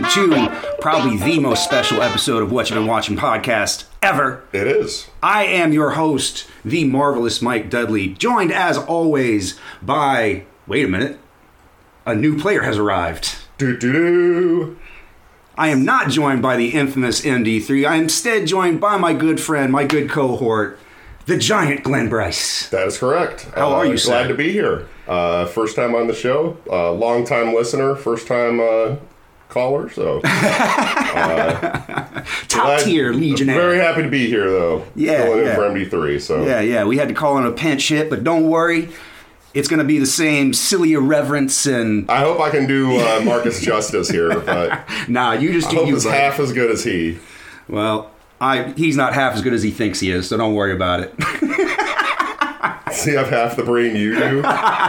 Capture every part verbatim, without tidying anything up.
to probably the most special episode of What You've Been Watching podcast ever. It is. I am your host, the marvelous Mike Dudley, joined as always by, wait a minute, a new player has arrived. Do do do. I am not joined by the infamous M D three. I am instead joined by my good friend, my good cohort, the giant Glenn Bryce. That is correct. How are you, uh, sir? Glad to be here. Uh, first time on the show. Uh, long time listener. First time uh, caller. So uh, top glad, tier Legionnaire. Very happy to be here, though. Yeah, Filling yeah. in for M D three. So Yeah, yeah. We had to call in a pinch hit, but don't worry. It's going to be the same silly irreverence and... I hope I can do uh, Marcus justice here, but Nah, you just I do hope you, it's buddy. half as good as he. Well, I he's not half as good as he thinks he is, so don't worry about it. Does he have half the brain you do?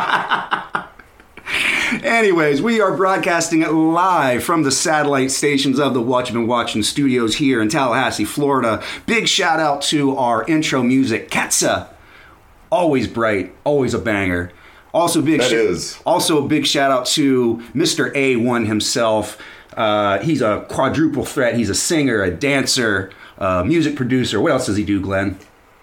Anyways, we are broadcasting it live from the satellite stations of the What You've Been Watching studios here in Tallahassee, Florida. Big shout out to our intro music, Ketsa. Always bright, always a banger. Also, big That sh- is. Also, a big shout out to Mister A one himself. Uh, he's a quadruple threat. He's a singer, a dancer, a music producer. What else does he do, Glenn?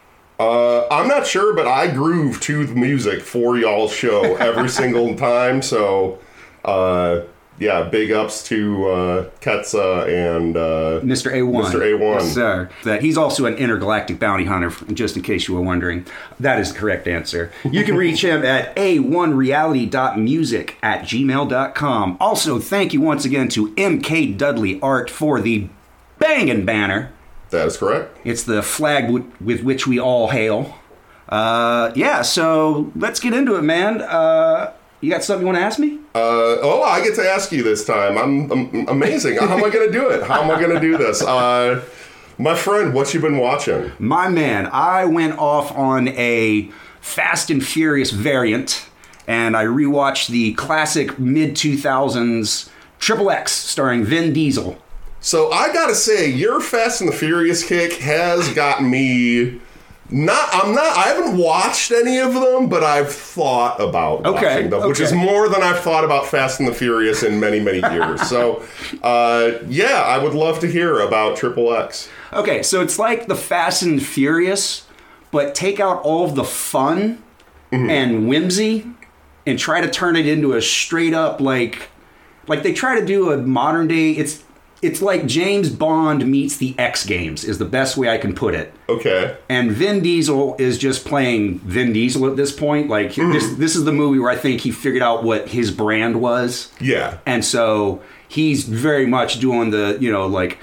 Uh, I'm not sure, but I groove to the music for y'all's show every single time. So, uh, yeah, big ups to uh, Ketsa and uh, Mister A one. Mister A one. Yes, sir. That he's also an intergalactic bounty hunter, just in case you were wondering. That is the correct answer. You can reach him at a one reality dot music at gmail dot com. Also, thank you once again to M K Dudley Art for the bangin' banner. That is correct. It's the flag w- with which we all hail. Uh, yeah, so let's get into it, man. Uh, you got something you want to ask me? Uh, oh, I get to ask you this time. I'm, I'm amazing. How am I going to do it? How am I going to do this? Uh, my friend, what you been watching? My man, I went off on a Fast and Furious variant, and I rewatched the classic mid two thousands Triple X starring Vin Diesel. So I gotta say, your Fast and the Furious kick has got me. Not, I'm not. I haven't watched any of them, but I've thought about Okay, watching them, which okay. is more than I've thought about Fast and the Furious in many, many years. So, uh, yeah, I would love to hear about Triple X. Okay, so it's like the Fast and Furious, but take out all of the fun Mm-hmm. and whimsy and try to turn it into a straight up like, like they try to do a modern day. It's it's like James Bond meets the X Games is the best way I can put it. Okay. And Vin Diesel is just playing Vin Diesel at this point. Like Mm-hmm. this, this is the movie where I think he figured out what his brand was. Yeah. And so he's very much doing the, you know, like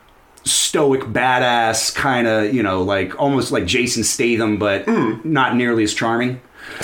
stoic badass kind of, you know, like almost like Jason Statham, but Mm. not nearly as charming.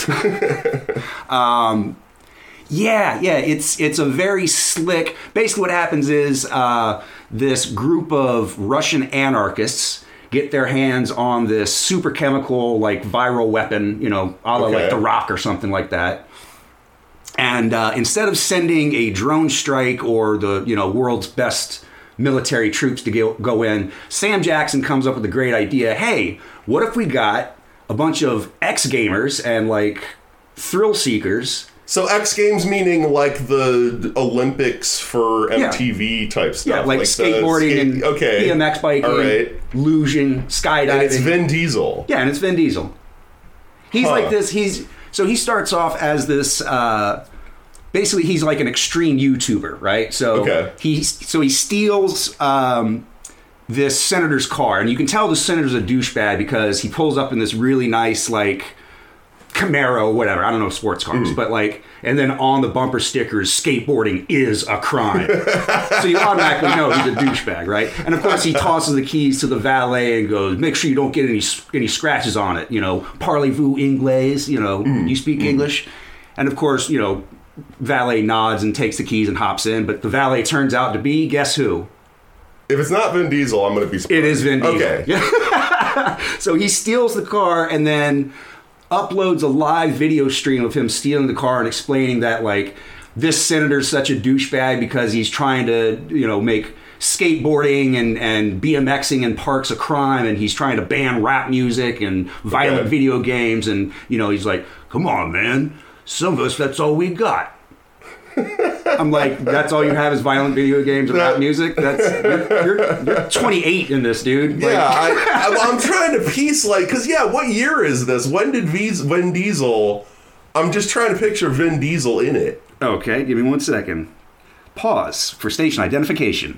um, yeah, yeah, it's it's a very slick. Basically, what happens is uh, this group of Russian anarchists get their hands on this super chemical, like viral weapon, you know, a la Okay. like The Rock or something like that. And uh, instead of sending a drone strike or the, you know, world's best military troops to go, go in, Sam Jackson comes up with a great idea. Hey, what if we got a bunch of X-gamers and, like, thrill seekers? So X Games meaning like the Olympics for M T V type stuff. Yeah, like, the skateboarding skate- and okay. B M X biking, All right. luging, skydiving. And it's Vin Diesel. Yeah, and it's Vin Diesel. He's Huh. like this. He's so he starts off as this. Uh, basically, he's like an extreme YouTuber, right? So Okay. he so he steals um, this senator's car, and you can tell the senator's a douchebag because he pulls up in this really nice like Camaro, whatever. I don't know sports cars, Mm. but like, and then on the bumper stickers, skateboarding is a crime. So you automatically know he's a douchebag, right? And of course, he tosses the keys to the valet and goes, "Make sure you don't get any any scratches on it." You know, parlez-vous Inglés? You know, Mm. you speak English? And of course, you know, valet nods and takes the keys and hops in. But the valet turns out to be, guess who? If it's not Vin Diesel, I'm going to be surprised. It is Vin Diesel. Okay. So he steals the car and then uploads a live video stream of him stealing the car and explaining that, like, this senator's such a douchebag because he's trying to, you know, make skateboarding and, and BMXing in parks a crime, and he's trying to ban rap music and violent Okay. video games, and, you know, he's like, come on, man, some of us, that's all we got. I'm like, that's all you have is violent video games and rap music? That's you're, you're, you're twenty-eight in this, dude. Like, yeah, I, I, I'm trying to piece, like, because, yeah, what year is this? When did Vin Diesel... I'm just trying to picture Vin Diesel in it. Okay, give me one second. Pause for station identification.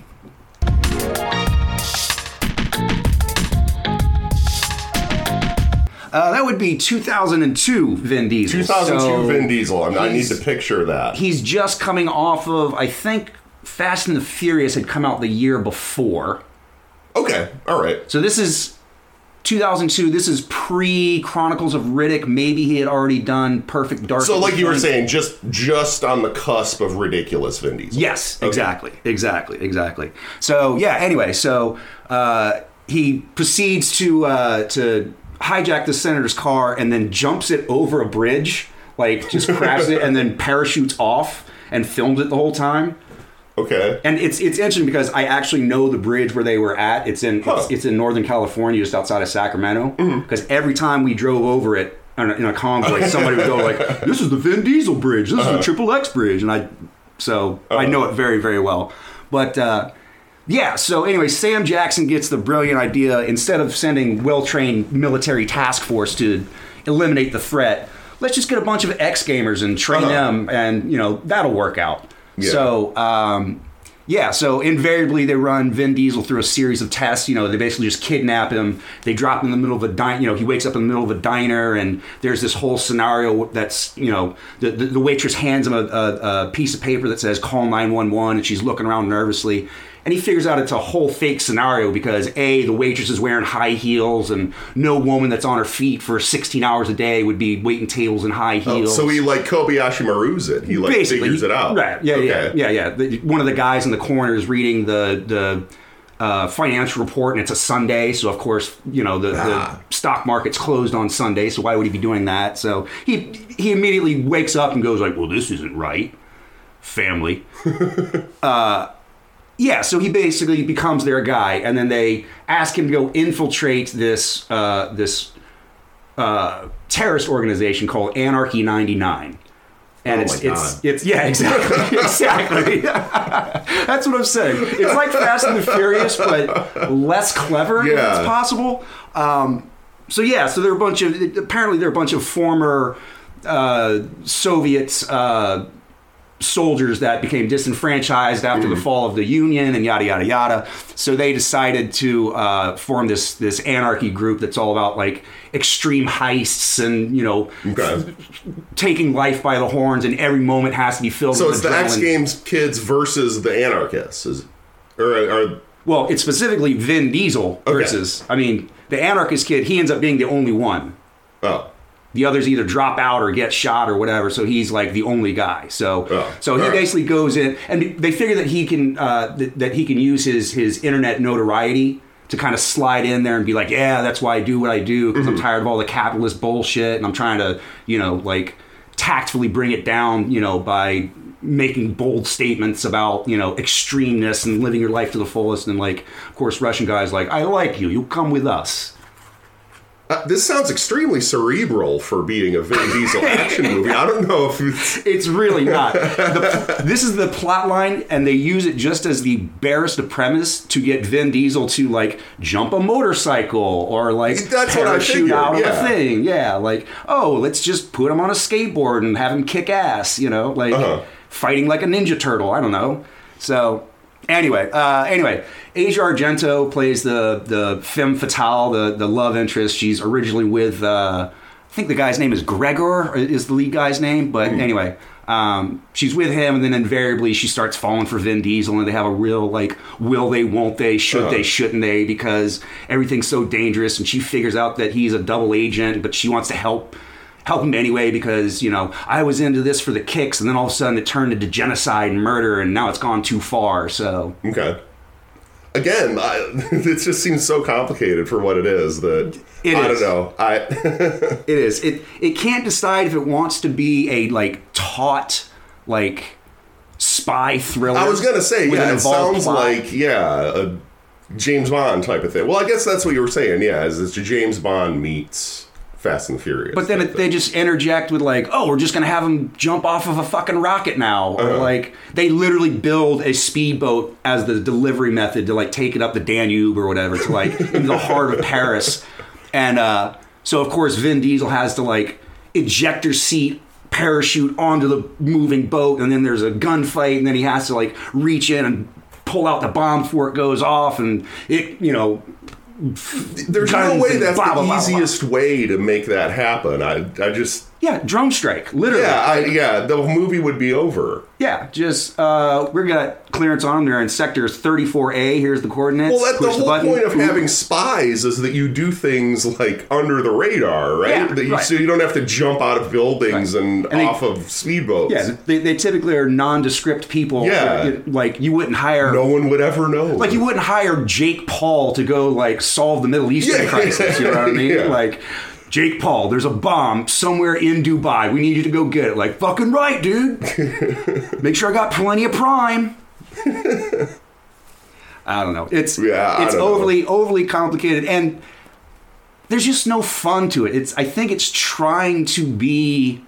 Uh, that would be two thousand two Vin Diesel. two thousand two so Vin Diesel. I, mean, I need to picture that. He's just coming off of, I think, Fast and the Furious had come out the year before. Okay, all right. So this is two thousand two. This is pre-Chronicles of Riddick. Maybe he had already done Perfect Dark. So like you were saying, just just on the cusp of ridiculous Vin Diesel. Yes, okay. exactly, exactly, exactly. So yeah, anyway, so uh, he proceeds to uh, to... hijack the senator's car and then jumps it over a bridge, like just crashes it and then parachutes off and films it the whole time. Okay. And it's it's interesting because I actually know the bridge where they were at. It's in huh. it's, it's in Northern California, just outside of Sacramento. Because mm-hmm. every time we drove over it in a, in a convoy, somebody would go like, "This is the Vin Diesel bridge. This uh-huh. is the Triple X bridge," and I so uh-huh. I know it very very well. But uh, yeah, so anyway, Sam Jackson gets the brilliant idea, instead of sending well-trained military task force to eliminate the threat, let's just get a bunch of ex-gamers and train uh-huh. them, and, you know, that'll work out. Yeah. So, um, yeah, so invariably they run Vin Diesel through a series of tests. You know, they basically just kidnap him. They drop him in the middle of a diner. You know, he wakes up in the middle of a diner, and there's this whole scenario that's, you know, the, the, the waitress hands him a, a, a piece of paper that says, "Call nine one one," and she's looking around nervously. And he figures out it's a whole fake scenario because, A, the waitress is wearing high heels, and no woman that's on her feet for sixteen hours a day would be waiting tables in high heels. Oh, so he, like, Kobayashi Maru's it. He, like, Basically, figures it out. Right, yeah, okay. yeah, yeah, yeah. The, one of the guys in the corner is reading the the uh, financial report, and it's a Sunday, so, of course, you know, the, ah. the stock market's closed on Sunday, so why would he be doing that? So he he immediately wakes up and goes like, well, this isn't right. Family. uh Yeah, so he basically becomes their guy, and then they ask him to go infiltrate this uh, this uh, terrorist organization called Anarchy ninety-nine. And oh it's my it's God. it's yeah, exactly. Exactly. That's what I'm saying. It's like Fast and the Furious, but less clever, yeah. if it's possible. Um, so yeah, so there are a bunch of apparently there are a bunch of former uh, Soviet uh soldiers that became disenfranchised after mm. the fall of the Union and yada yada yada. So they decided to uh, form this this anarchy group that's all about like extreme heists and, you know, okay. f- taking life by the horns, and every moment has to be filled so with it's the adrenaline. X Games kids versus the anarchists, is or are well, it's specifically Vin Diesel versus. Okay. I mean, the anarchist kid, he ends up being the only one. Oh. The others either drop out or get shot or whatever, so he's like the only guy. So, oh, so he right. basically goes in, and they figure that he can uh, th- that he can use his his internet notoriety to kind of slide in there and be like, yeah, that's why I do what I do, because mm-hmm. I'm tired of all the capitalist bullshit, and I'm trying to, you know, like tactfully bring it down, you know, by making bold statements about, you know, extremeness and living your life to the fullest. And like, of course, Russian guys like, I like you, you'll come with us. Uh, this sounds extremely cerebral for being a Vin Diesel action movie. I don't know if it's... It's really not. The, this is the plot line, and they use it just as the barest of premise to get Vin Diesel to, like, jump a motorcycle or, like, That's what I parachute figured, out yeah. of a thing. Yeah, like, oh, let's just put him on a skateboard and have him kick ass, you know? Like, uh-huh. fighting like a Ninja Turtle. I don't know. So... Anyway, uh, anyway, Asia Argento plays the the femme fatale, the the love interest. She's originally with, uh, I think the guy's name is Gregor, is the lead guy's name. But mm. anyway, um, she's with him, and then invariably she starts falling for Vin Diesel, and they have a real, like, will they, won't they, should uh-huh. they, shouldn't they, because everything's so dangerous, and she figures out that he's a double agent, but she wants to help help him anyway because, you know, I was into this for the kicks, and then all of a sudden it turned into genocide and murder, and now it's gone too far, so... Okay. Again, I, it just seems so complicated for what it is that... It I is. don't know. I It is. It it can't decide if it wants to be a, like, taut, like, spy thriller. I was going to say, yeah, it sounds plot. like, yeah, a James Bond type of thing. Well, I guess that's what you were saying, yeah, is it's James Bond meets... Fast and Furious. But then it, they just interject with like, oh, we're just going to have him jump off of a fucking rocket now. Or Uh-huh. like, they literally build a speedboat as the delivery method to like take it up the Danube or whatever to like in the heart of Paris. And uh, so, of course, Vin Diesel has to like ejector seat parachute onto the moving boat. And then there's a gunfight. And then he has to like reach in and pull out the bomb before it goes off. And it, you know... There's no guns way and that's blah, the blah, blah, blah. easiest way to make that happen. I, I just... Yeah, drone strike, literally. Yeah, I, yeah, the movie would be over. Yeah, just, uh, we're got clearance on them. They're in sector thirty-four A. Here's the coordinates. Well, that's the Push whole button. point of Ooh. having spies is that you do things like under the radar, right? Yeah, that you, right. So you don't have to jump out of buildings Right. and, And they- off of speedboats. Yeah, they, they typically are nondescript people. Yeah. Like, you wouldn't hire... No one would ever know. Like, you wouldn't hire Jake Paul to go, like, solve the Middle Eastern Yeah. crisis. You know what I mean? Yeah. Like... Jake Paul, there's a bomb somewhere in Dubai. We need you to go get it. Like, fucking right, dude. Make sure I got plenty of Prime. I don't know. It's Yeah, I it's don't know. overly overly complicated, and there's just no fun to it. It's I think it's trying to be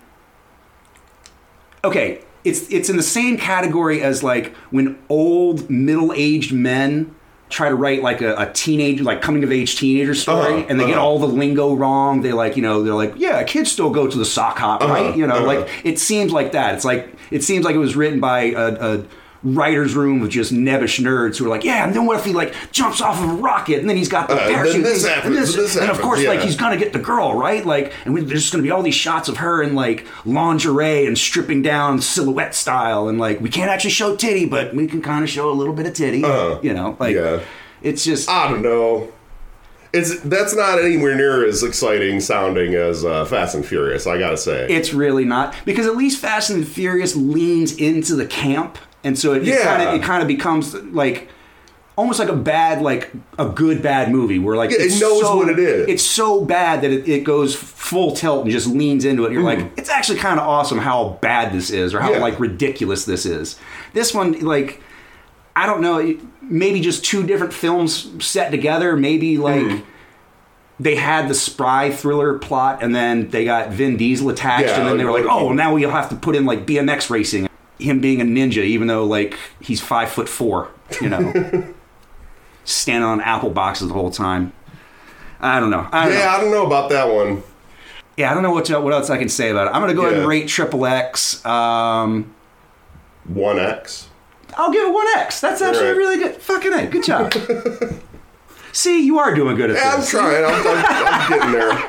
okay. It's it's in the same category as like when old middle-aged men try to write like a, a teenage, like coming of age teenager story, Uh-huh, and they get uh-huh. all the lingo wrong. They like, you know, they're like, yeah, kids still go to the sock hop, Uh-huh, right? You know, uh-huh. like it seems like that. It's like it seems like it was written by a, a writer's room of just nebbish nerds who are like, yeah, and then what if he like jumps off of a rocket and then he's got the Uh, then parachute this and, happens, this, this and of happens, course, like yeah. he's gonna get the girl, right? Like, and we, there's gonna be all these shots of her in like lingerie and stripping down silhouette style, and like we can't actually show titty, but we can kind of show a little bit of titty, Uh-huh. you know, like. Yeah. It's just I don't know. It's that's not anywhere near as exciting sounding as uh, Fast and Furious. I gotta say. it's really not, because at least Fast and Furious leans into the camp, and so it Yeah. kind of it kind of becomes like almost like a bad like a good bad movie where like Yeah, it it's knows so, what it is. It's so bad that it, it goes full tilt and just leans into it. You're like, it's actually kind of awesome how bad this is, or how Yeah. like ridiculous this is. This one, like, I don't know, maybe just two different films set together. Maybe like Mm. they had the spy thriller plot, and then they got Vin Diesel attached, Yeah, and then they were like, like- oh, now we'll have to put in like B M X racing. Him being a ninja, even though like he's five foot four, you know, standing on apple boxes the whole time. I don't know. I don't yeah, know. I don't know about that one. Yeah, I don't know what what else I can say about it. I'm gonna go ahead and Yeah. rate Triple X. Um, One X. I'll give it one X. That's actually All right. really good. Fucking A. Good job. See, you are doing good at Yeah, I'm this. trying. I'm, I'm, I'm getting there.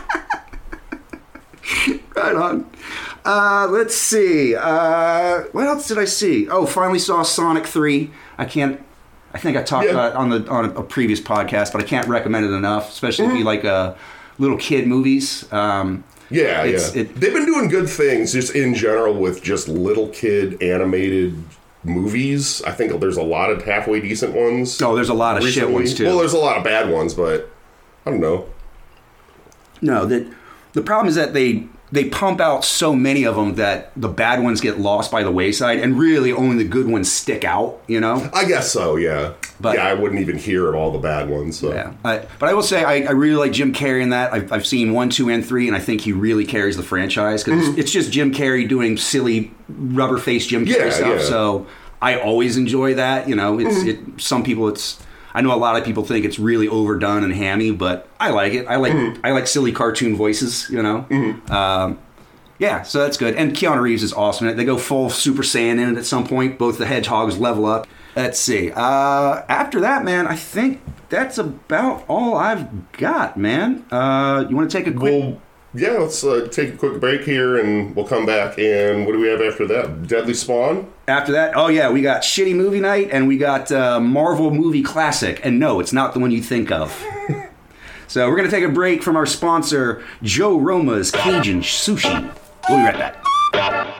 Right on. Uh, let's see. Uh, what else did I see? Oh, finally saw Sonic three. I can't. I think I talked Yeah. about it on the on a, a previous podcast, but I can't recommend it enough, especially Mm-hmm. if you like uh, little kid movies. Um, Yeah, It's- yeah. it- They've been doing good things just in general with just little kid animated movies. I think there's a lot of halfway decent ones. oh, there's a lot of shit recently. ones too. Well, there's a lot of bad ones, but I don't know. No, that the problem is that they they pump out so many of them that the bad ones get lost by the wayside, and really only the good ones stick out. You know. I guess so, yeah. But- yeah, I wouldn't even hear of all the bad ones. So. Yeah, I, but I will say I, I really like Jim Carrey in that. I've, I've seen one, two, and three, and I think he really carries the franchise because Mm-hmm. it's, it's just Jim Carrey doing silly rubber face Jim Carrey Yeah, stuff. yeah. So I always enjoy that. You know, it's Mm-hmm. it. Some people, it's. I know a lot of people think it's really overdone and hammy, but I like it. I like Mm-hmm. I like silly cartoon voices. You know. Um, yeah, so that's good. And Keanu Reeves is awesome in it. They go full Super Saiyan in it at some point. Both the hedgehogs level up. Let's see. Uh, after that, man, I think that's about all I've got, man. Uh, you want to take a quick... Well, yeah, let's uh, take a quick break here and we'll come back. And what do we have after that? Deadly Spawn? After that, oh yeah, we got Shitty Movie Night and we got uh, Marvel Movie Classic. And no, it's not the one you think of. So we're going to take a break from our sponsor, Joe Roma's Cajun Sushi. We'll be right back.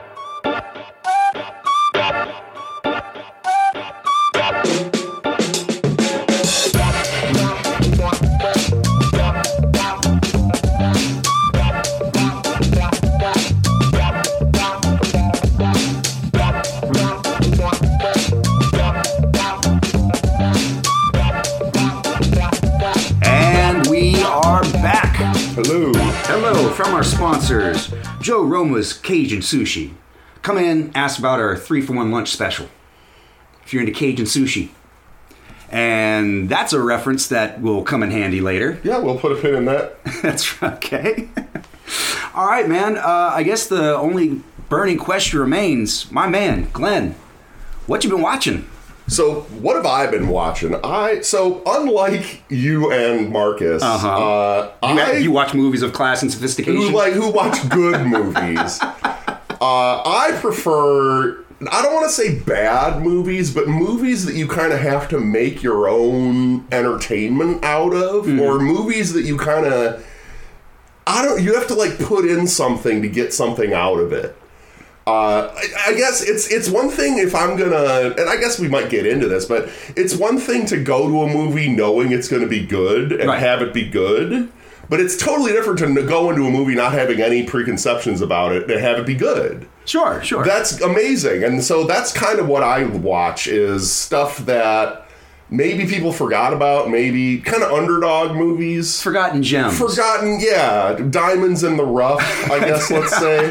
And we are back. Hello. Hello from our sponsors, Joe Roma's Cajun Sushi. Come in, ask about our three for one lunch special. If you're into Cajun sushi. And that's a reference that will come in handy later. Yeah, we'll put a pin in that. That's okay. All right, man. Uh, I guess the only burning question remains, my man, Glenn, what you been watching? So, what have I been watching? I so unlike you and Marcus, uh-huh. uh, you, I you watch movies of class and sophistication. who like who watch good movies. Uh, I prefer. I don't want to say bad movies, but movies that you kind of have to make your own entertainment out of, mm-hmm. or movies that you kind of. I don't. You have to like put in something to get something out of it. Uh, I, I guess it's it's one thing if I'm gonna, and I guess we might get into this, but it's one thing to go to a movie knowing it's going to be good and right. have it be good, but it's totally different to go into a movie not having any preconceptions about it and have it be good. Sure, sure. That's amazing, and so that's kind of what I watch is stuff that maybe people forgot about, maybe kind of underdog movies. Forgotten gems. Forgotten, yeah. Diamonds in the rough, I guess, let's say.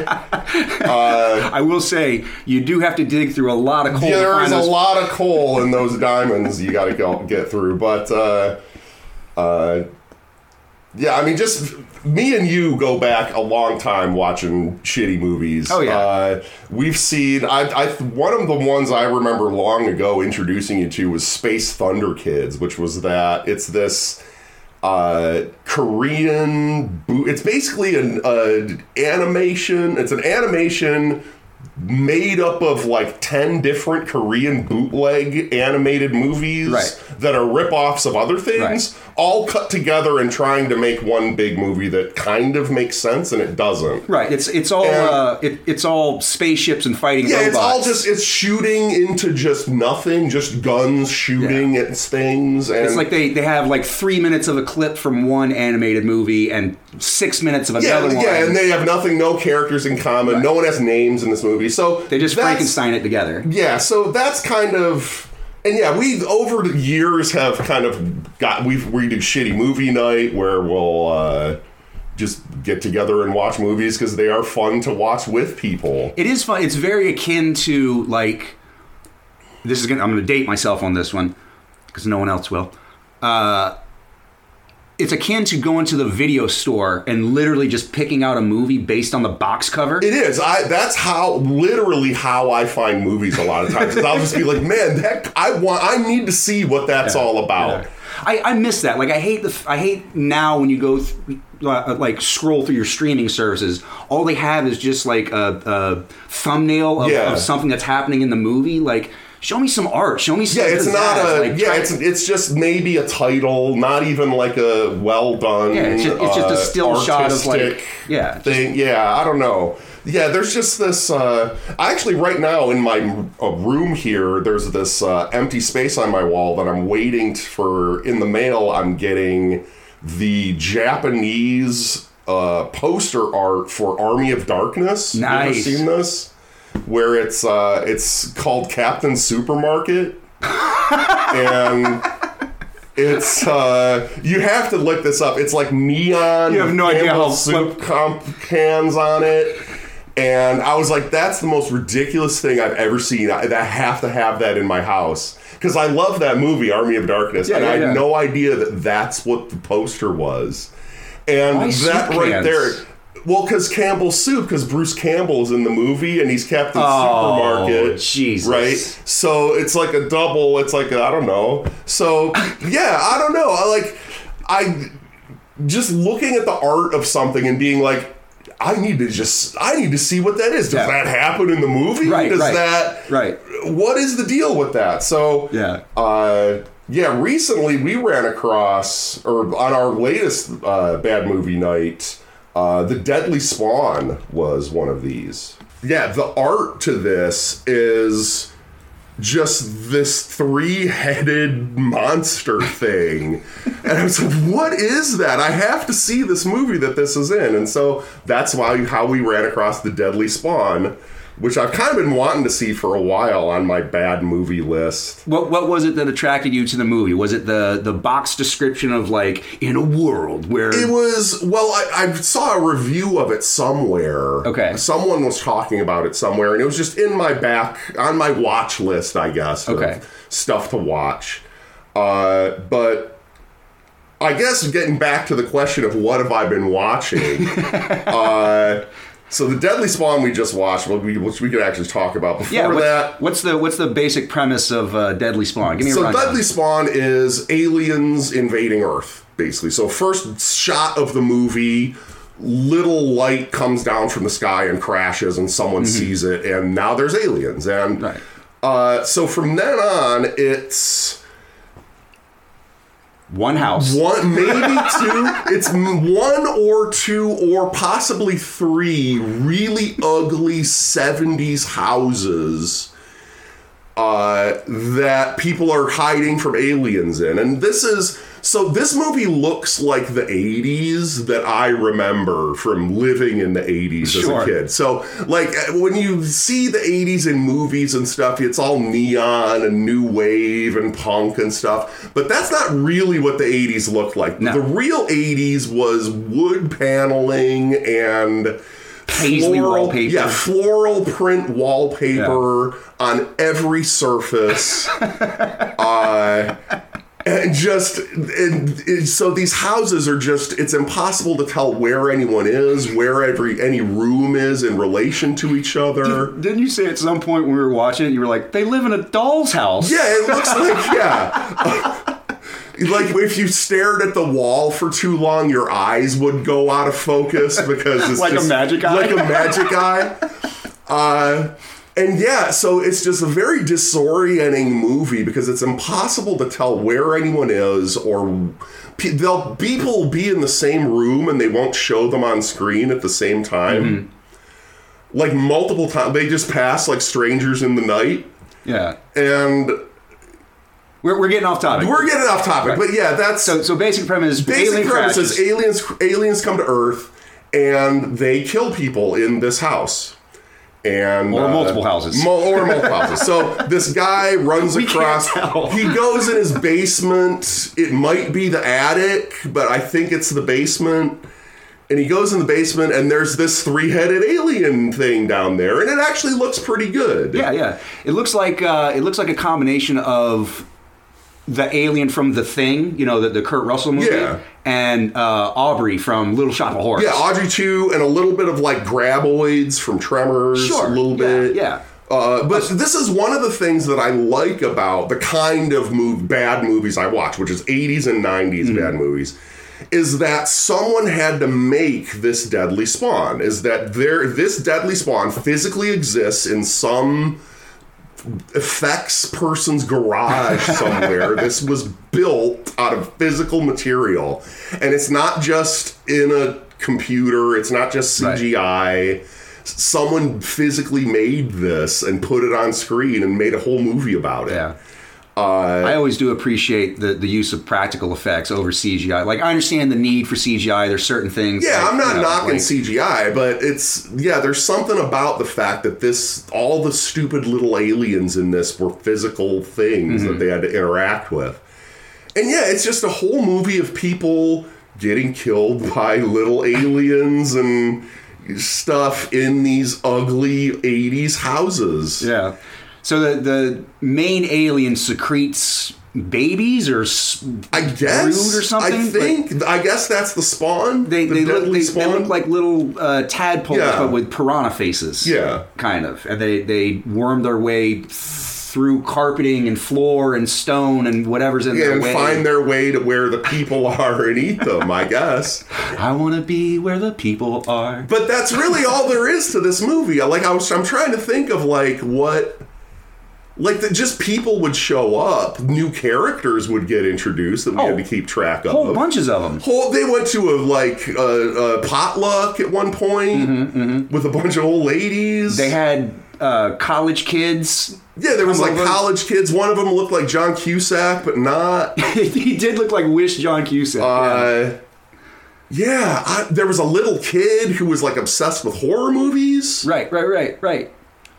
Uh, I will say, you do have to dig through a lot of coal. Yeah, to there find is those. a lot of coal in those diamonds you got to go get through. But, uh, uh, yeah, I mean, just me and you go back a long time watching shitty movies. Oh, yeah. Uh, we've seen, I, I, one of the ones I remember long ago introducing you to was Space Thunder Kids, which was that it's this uh, Korean, bo- it's basically an uh, animation, it's an animation made up of like ten different Korean bootleg animated movies right. that are rip-offs of other things, right. all cut together and trying to make one big movie that kind of makes sense and it doesn't. Right. It's it's all And, uh, it, it's all spaceships and fighting yeah, robots. it's all just it's shooting into just nothing, just guns shooting Yeah. at things. And It's like they, they have like three minutes of a clip from one animated movie and six minutes of yeah, another one. yeah, and they have nothing, no characters in common. Right. No one has names in this movie, so They just that's- Frankenstein it together. Yeah, so that's kind of, and yeah, we over the years have kind of got we we do shitty movie night where we'll uh, just get together and watch movies because they are fun to watch with people. It is fun. It's very akin to like this is gonna. I'm going to date myself on this one because no one else will. Uh, it's akin to going to the video store and literally just picking out a movie based on the box cover. It is. I that's how literally how I find movies a lot of times. 'Cause I'll just be like, man, that I want. I need to see what that's Yeah. all about. Yeah. I, I miss that. Like I hate the. I hate now when you go th- uh, like scroll through your streaming services. All they have is just like a, a thumbnail of, Yeah. of something that's happening in the movie. Like show me some art. Show me some. Yeah, it's pizzazz. not a. Like, yeah, try- it's it's just maybe a title, not even like a well done. Yeah, it's just, it's just a uh, still shot of like artistic yeah. just- thing. Yeah, I don't know. Yeah, there's just this. Uh, I actually right now in my uh, room here, there's this uh, empty space on my wall that I'm waiting t- for. In the mail, I'm getting the Japanese uh, poster art for Army of Darkness. Nice. You ever seen this? Where it's uh, it's called Captain Supermarket, and it's uh, you have to look this up. It's like neon. You have no idea Campbell how- soup comp cans on it. And I was like, that's the most ridiculous thing I've ever seen. I, I have to have that in my house. Because I love that movie, Army of Darkness. Yeah, and yeah, I had yeah. no idea that that's what the poster was. And Why that soup right cans? there. Well, because Campbell's Soup, because Bruce Campbell's in the movie and he's Captain Oh, Supermarket. Jesus. Right? So it's like a double, it's like, a, I don't know. So, yeah, I don't know. I like, I just looking at the art of something and being like, I need to just, I need to see what that is. Does Yeah. that happen in the movie? Right, Does right, that, right. what is the deal with that? So, Yeah. uh, yeah, recently we ran across, or on our latest uh, Bad Movie Night, uh, The Deadly Spawn was one of these. Yeah, the art to this is just this three-headed monster thing. And I was like, what is that? I have to see this movie that this is in. And so that's why how we ran across The Deadly Spawn. which I've kind of been wanting to see for a while on my bad movie list. What what was it that attracted you to the movie? Was it the the box description of like in a world where it was? Well, I, I saw a review of it somewhere. Okay, someone was talking about it somewhere, and it was just in my back on my watch list, I guess. Of okay, stuff to watch, uh, but. I guess getting back to the question of what have I been watching, uh, so the Deadly Spawn we just watched, which we could actually talk about before yeah, what's, that. What's the what's the basic premise of uh, Deadly Spawn? Give me a so rundown. Deadly Spawn is aliens invading Earth, basically. So first shot of the movie, little light comes down from the sky and crashes, and someone mm-hmm. sees it, and now there's aliens. And right. uh, so from then on, it's. One house. One, maybe two. It's one or two or possibly three really ugly seventies houses uh, that people are hiding from aliens in. And this is... So this movie looks like the eighties that I remember from living in the eighties sure. as a kid. So, like, when you see the eighties in movies and stuff, it's all neon and new wave and punk and stuff. But that's not really what the eighties looked like. No. The real eighties was wood paneling and... Paisley floral, wallpaper. Yeah, floral print wallpaper yeah. on every surface. uh... And just, and, and so these houses are just, it's impossible to tell where anyone is, where every any room is in relation to each other. Did, didn't you say at some point when we were watching it, you were like, they live in a doll's house? Yeah, it looks like, yeah. Like, if you stared at the wall for too long, your eyes would go out of focus because it's like just... a magic eye? Like a magic eye. Uh... And yeah, so it's just a very disorienting movie because it's impossible to tell where anyone is, or pe- they'll people will be in the same room and they won't show them on screen at the same time. Mm-hmm. Like multiple times, they just pass like strangers in the night. Yeah, and we're we're getting off topic. We're getting off topic, right. But yeah, that's so. So basic premise: basic alien premise crashes. is aliens aliens come to Earth and they kill people in this house. And, or uh, multiple houses. Mo- or multiple houses. So this guy runs we across. Can't tell. He goes in his basement. It might be the attic, but I think it's the basement. And he goes in the basement, and there's this three-headed alien thing down there, and it actually looks pretty good. Yeah, yeah. It looks like uh, it looks like a combination of the alien from The Thing, you know, the, the Kurt Russell movie, yeah. and uh, Aubrey from Little Shop of Horrors. Yeah, Audrey too, and a little bit of like graboids from Tremors, sure. a little bit. Yeah. yeah. Uh, but this is one of the things that I like about the kind of move, bad movies I watch, which is eighties and nineties mm-hmm. bad movies, is that someone had to make this Deadly Spawn. Is that there? This Deadly Spawn physically exists in some effects person's garage somewhere. This was built out of physical material, and it's not just in a computer. It's not just C G I. Right. Someone physically made this and put it on screen and made a whole movie about it. Yeah. Uh, I always do appreciate the, the use of practical effects over C G I. Like, I understand the need for C G I. There's certain things. Yeah, like, I'm not you know, knocking like, C G I, but it's, yeah, there's something about the fact that this, all the stupid little aliens in this were physical things mm-hmm. that they had to interact with. And yeah, it's just a whole movie of people getting killed by little aliens and stuff in these ugly eighties houses. Yeah. So the, the main alien secretes babies or I guess brood or something. I think like, I guess that's the spawn. They the they, look, they, spawn. they look like little uh, tadpoles, yeah. but with piranha faces. Yeah, kind of. And they they worm their way through carpeting and floor and stone and whatever's in yeah, their and way. And find their way to where the people are and eat them, I guess. I want to be where the people are. But that's really all there is to this movie. Like I was, I'm trying to think of like what. Like, that just people would show up, new characters would get introduced that we oh, had to keep track of. Whole bunches of them. Whole, they went to a, like, a, a potluck at one point mm-hmm, mm-hmm. with a bunch of old ladies. They had uh, college kids. Yeah, there was, like, over. college kids. One of them looked like John Cusack, but not. He did look like Wish John Cusack. Uh, yeah, yeah I, there was a little kid who was, like, obsessed with horror movies. Right, right, right, right.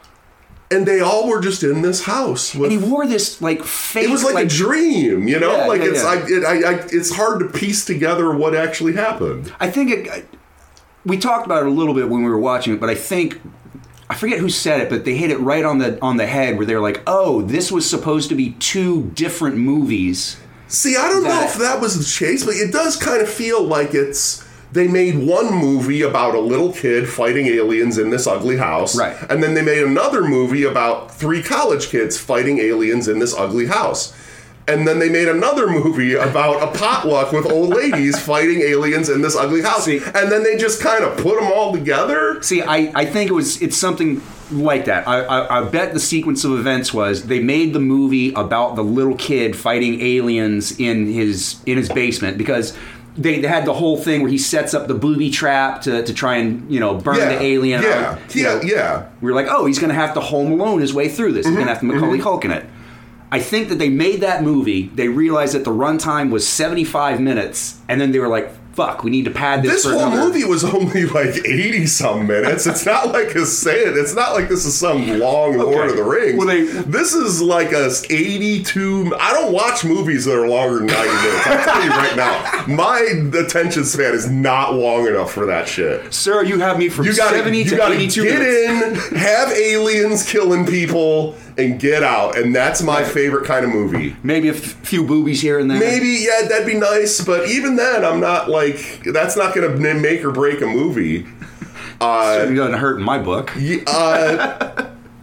And they all were just in this house. With, and he wore this like fake. It was like, like a dream, you know. Yeah, like yeah, it's yeah. I, it, I, I, it's hard to piece together what actually happened. I think it, we talked about it a little bit when we were watching it, but I think I forget who said it, but they hit it right on the on the head where they're like, "Oh, this was supposed to be two different movies." See, I don't that, know if that was the chase, but it does kind of feel like it's. They made one movie about a little kid fighting aliens in this ugly house. Right. And then they made another movie about three college kids fighting aliens in this ugly house. And then they made another movie about a potluck with old ladies fighting aliens in this ugly house. See, and then they just kind of put them all together. See, I, I think it was it's something like that. I, I, I bet the sequence of events was they made the movie about the little kid fighting aliens in his in his basement because They, they had the whole thing where he sets up the booby trap to, to try and, you know, burn yeah, the alien yeah, out. Yeah, know, yeah. We were like, oh, he's going to have to Home Alone his way through this. Mm-hmm, he's going to have to Macaulay mm-hmm. Culkin it. I think that they made that movie. They realized that the runtime was seventy-five minutes, and then they were like, fuck, we need to pad this This for whole another. movie was only like eighty-some minutes. It's not like a saying. It's not like this is some long Okay. Lord of the Rings. Well, they- this is like a eighty-two... I don't watch movies that are longer than ninety minutes. I'll tell you right now. My attention span is not long enough for that shit. Sir, you have me from You gotta, seventy you to gotta eighty-two get minutes. in, have aliens killing people, and get out. And that's my favorite kind of movie. Maybe a f- few boobies here and there. Maybe, yeah, that'd be nice, but even then, I'm not like, that's not going to make or break a movie. Uh, It doesn't hurt in my book. uh,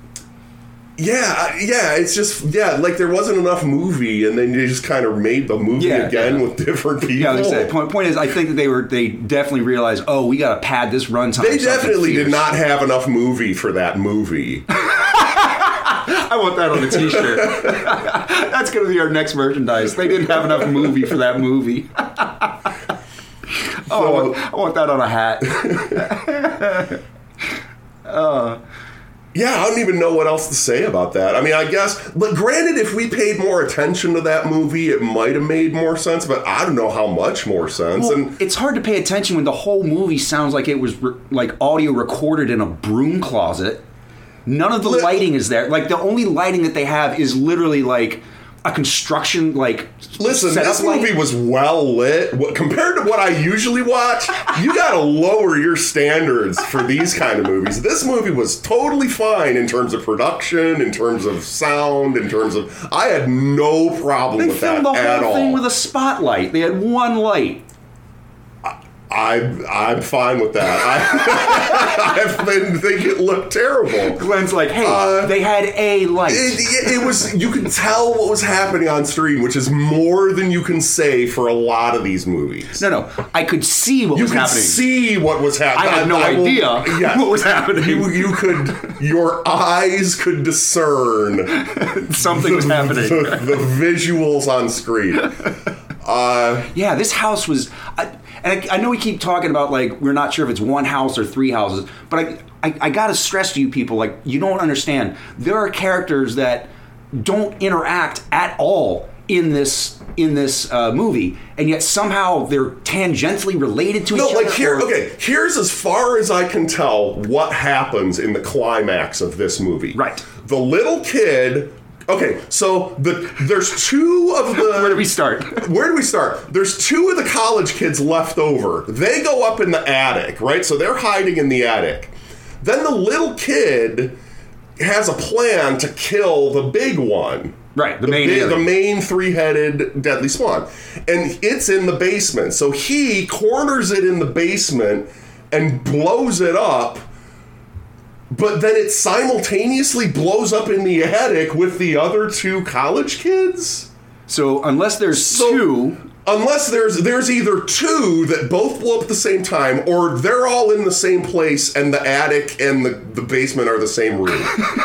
yeah, yeah, it's just, yeah, like there wasn't enough movie, and then they just kind of made the movie Yeah, again yeah. with different people. Yeah, like I said, point, point is, I think that they were they definitely realized, oh, we got to pad this runtime. They something definitely fierce. did not have enough movie for that movie. I want that on a t-shirt. That's going to be our next merchandise. They didn't have enough movie for that movie. oh, I, want, I want that on a hat. uh, Yeah, I don't even know what else to say about that. I mean, I guess, but granted, if we paid more attention to that movie, it might have made more sense, but I don't know how much more sense. well, and it's hard to pay attention when the whole movie sounds like it was re- like audio recorded in a broom closet. None of the Li- lighting is there. Like, the only lighting that they have is literally like a construction, like, Listen, setup this light. movie was well lit. What- Compared to what I usually watch, you gotta lower your standards for these kind of movies. This movie was totally fine in terms of production, in terms of sound, in terms of... I had no problem They with that filmed the at whole all. thing with a spotlight. They had one light. I, I'm fine with that. I, I didn't think it looked terrible. Glenn's like, hey, Uh, they had a light. It, it, it was, you could tell what was happening on screen, which is more than you can say for a lot of these movies. no, no, I could see what You was could happening. see what was happening. I had no will- idea yes. what was happening. You, you could, your eyes could discern Something was the, happening. the, the visuals on screen. Uh, Yeah, this house was... I, and I, I know we keep talking about, like, we're not sure if it's one house or three houses, but I, I, I got to stress to you people, like, you don't understand. There are characters that don't interact at all in this in this uh, movie, and yet somehow they're tangentially related to no, each like other. here, or- okay, here's as far as I can tell what happens in the climax of this movie. Right. The little kid... Okay, so the there's two of the... Where do we start? Where do we start? There's two of the college kids left over. They go up in the attic, right? So they're hiding in the attic. Then the little kid has a plan to kill the big one. Right, the, The, main big- area. the main three-headed deadly spawn. And it's in the basement. So he corners it in the basement and blows it up. But then it simultaneously blows up in the attic with the other two college kids? So unless there's So- two... Unless there's there's either two that both blow up at the same time, or they're all in the same place and the attic and the, the basement are the same room.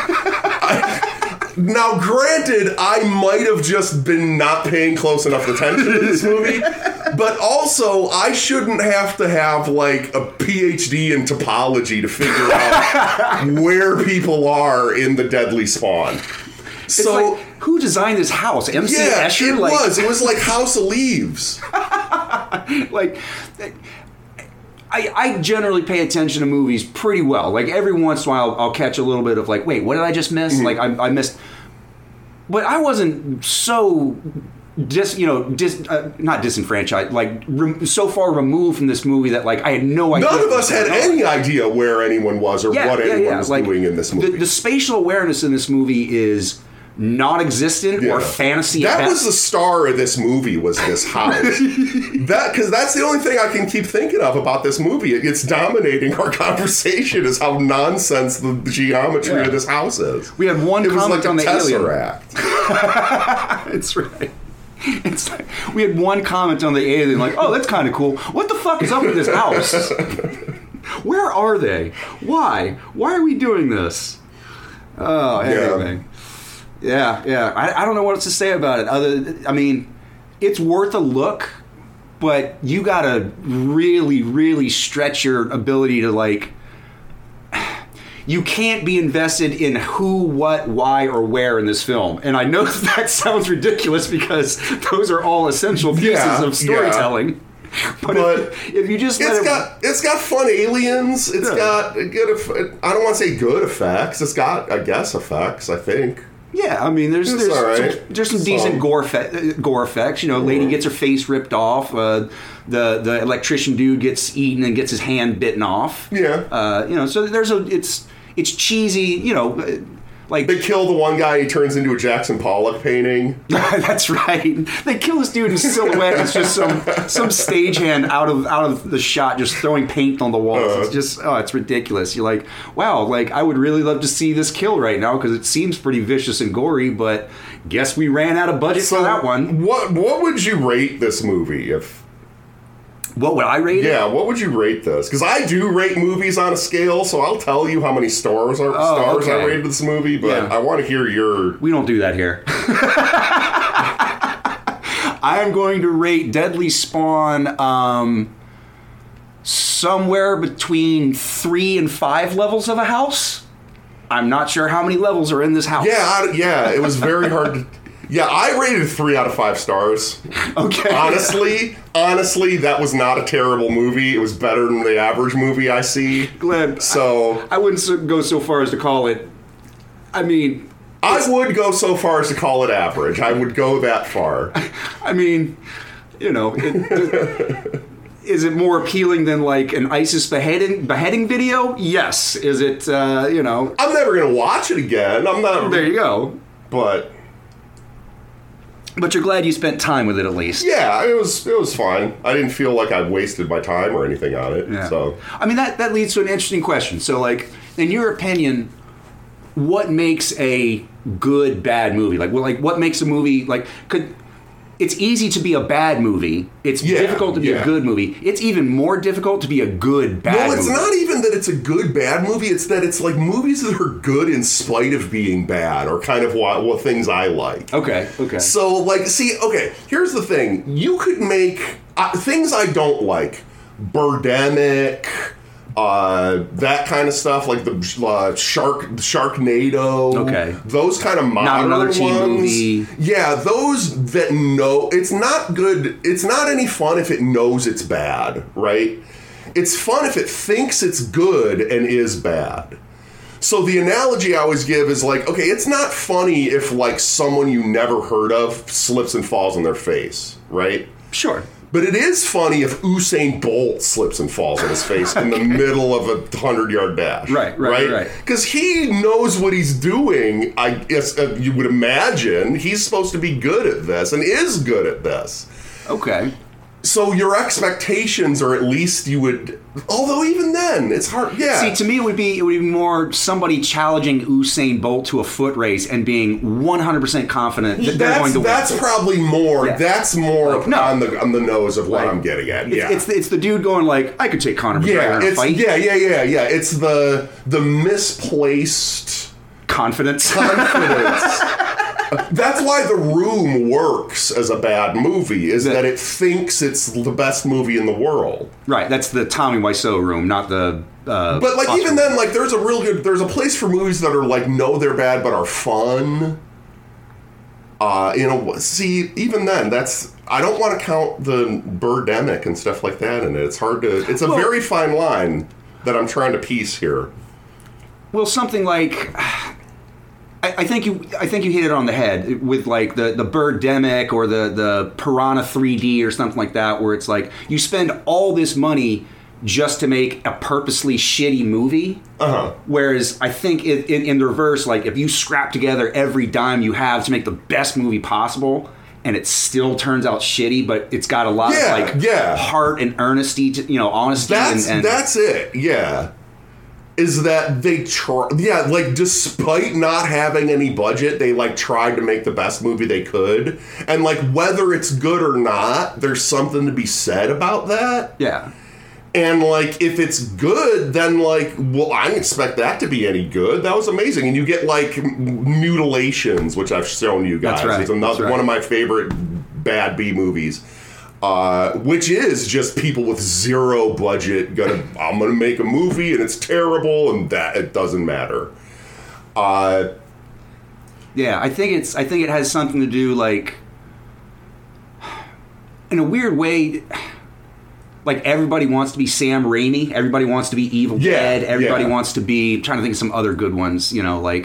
I, now, granted, I might have just been not paying close enough attention to this movie, but also I shouldn't have to have like a P H D in topology to figure out where people are in the deadly spawn. It's So. like, who designed this house? M C Yeah, Escher? it like, was. It was like House of Leaves. like I, I generally pay attention to movies pretty well. Like every once in a while, I'll catch a little bit of like, wait, what did I just miss? Mm-hmm. Like I, I missed, but I wasn't so dis, you know, dis, uh, not disenfranchised, like re- so far removed from this movie that like I had no idea. None of us had any idea where anyone was or yeah, what yeah, anyone yeah. was like, doing in this movie. The, the spatial awareness in this movie is non-existent yeah. or fantasy. That was the star of this movie, was this house. that because that's the only thing I can keep thinking of about this movie. It, it's dominating our conversation is how nonsense the geometry yeah. of this house is. We had one it comment was like on the Tesseract. Alien. It's right. It's like, we had one comment on the alien, like, oh, that's kind of cool. What the fuck is up with this house? Where are they? Why? Why are we doing this? Oh, anyway. Yeah. Yeah, yeah. I, I don't know what else to say about it. Other, I mean, it's worth a look, but you gotta really, really stretch your ability to like. You can't be invested in who, what, why, or where in this film. And I know that sounds ridiculous because those are all essential pieces yeah, of storytelling. Yeah. But, but if, if you just let it's it, got it's got fun aliens. It's yeah. got good. I don't want to say good effects. It's got, I guess, effects. I think. Yeah, I mean, there's it's there's right. some, there's some decent so. gore fe- gore effects. You know, lady gets her face ripped off. Uh, the the electrician dude gets eaten and gets his hand bitten off. Yeah. Uh, you know, so there's a it's it's cheesy. You know. Like, they kill the one guy, he turns into a Jackson Pollock painting. That's right. They kill this dude in silhouette. It's just some some stagehand out of out of the shot, just throwing paint on the walls. Uh, it's just oh, it's ridiculous. You're like, wow, like I would really love to see this kill right now because it seems pretty vicious and gory. But guess we ran out of budget so for that one. What what would you rate this movie if? What would I rate it? Yeah, what would you rate this? Because I do rate movies on a scale, so I'll tell you how many stars, are, oh, stars okay. I rated this movie, but yeah. I want to hear your... We don't do that here. I am going to rate Deadly Spawn um, somewhere between three and five levels of a house. I'm not sure how many levels are in this house. Yeah, I, yeah, it was very hard to... Yeah, I rated it three out of five stars. Okay. Honestly, honestly, that was not a terrible movie. It was better than the average movie I see. Glenn, so I, I wouldn't go so far as to call it. I mean, I would go so far as to call it average. I would go that far. I mean, you know, it, is it more appealing than like an ISIS beheading beheading video? Yes. Is it? Uh, you know, I'm never gonna watch it again. I'm not. There you go. But. But you're glad you spent time with it at least. Yeah, it was it was fine. I didn't feel like I wasted my time or anything on it. Yeah. So I mean that, that leads to an interesting question. So like, in your opinion, what makes a good bad movie? Like well, like what makes a movie like could it's easy to be a bad movie. It's yeah, difficult to be yeah. a good movie. It's even more difficult to be a good bad movie. No, it's movie. not even that it's a good bad movie. It's that it's like movies that are good in spite of being bad are kind of what, what things I like. Okay, okay. So, like, see, okay, here's the thing. You could make uh, things I don't like. Birdemic, uh, that kind of stuff, like the uh, Shark, Sharknado. Okay. Those kind of modern Not another teen ones. movie. Yeah, those that know it's not good. It's not any fun if it knows it's bad, right? It's fun if it thinks it's good and is bad. So the analogy I always give is like, okay, it's not funny if like someone you never heard of slips and falls on their face, right? Sure. But it is funny if Usain Bolt slips and falls on his face okay. in the middle of a hundred-yard dash. Right, right, right. Because he knows what he's doing, I guess uh, you would imagine. He's supposed to be good at this and is good at this. Okay. So your expectations are at least you would... Although even then, it's hard... Yeah. See, to me, it would be it would be more somebody challenging Usain Bolt to a foot race and being one hundred percent confident that they're that's, going to win. That's probably more... Yeah. That's more like, no. on the on the nose of what like, I'm getting at. It's, yeah. it's, it's the dude going like, I could take Conor McGregor yeah, in a it's, fight. Yeah, yeah, yeah, yeah. It's the the misplaced... Confidence. Confidence. That's why The Room works as a bad movie, is that, that it thinks it's the best movie in the world. Right, that's the Tommy Wiseau room, not the... Uh, but, like, Oscar even then, like, there's a real good... There's a place for movies that are, like, know they're bad but are fun. Uh, you know, see, even then, that's... I don't want to count the Birdemic and stuff like that in it. It's hard to. It's a well, very fine line that I'm trying to piece here. Well, something like. I, I think you. I think you hit it on the head with like the the Birdemic or the the Piranha three D or something like that, where it's like you spend all this money just to make a purposely shitty movie. Uh-huh. Whereas I think it, in, in the reverse, like if you scrap together every dime you have to make the best movie possible, and it still turns out shitty, but it's got a lot yeah, of like yeah. heart and earnesty, to, you know, honesty. That's and, and that's it. Yeah, is that they try? Yeah, like despite not having any budget, they like tried to make the best movie they could, and like whether it's good or not, there's something to be said about that. Yeah. And, like, if it's good, then, like, well, I didn't expect that to be any good. That was amazing. And you get, like, Mutilations, which I've shown you guys. That's right. It's another, That's right. one of my favorite bad B movies, uh, which is just people with zero budget gonna, I'm gonna make a movie, and it's terrible, and that, it doesn't matter. Uh, yeah, I think it's, I think it has something to do, like, in a weird way... Like, everybody wants to be Sam Raimi. Everybody wants to be Evil yeah, Dead. Everybody yeah. wants to be... I'm trying to think of some other good ones, you know, like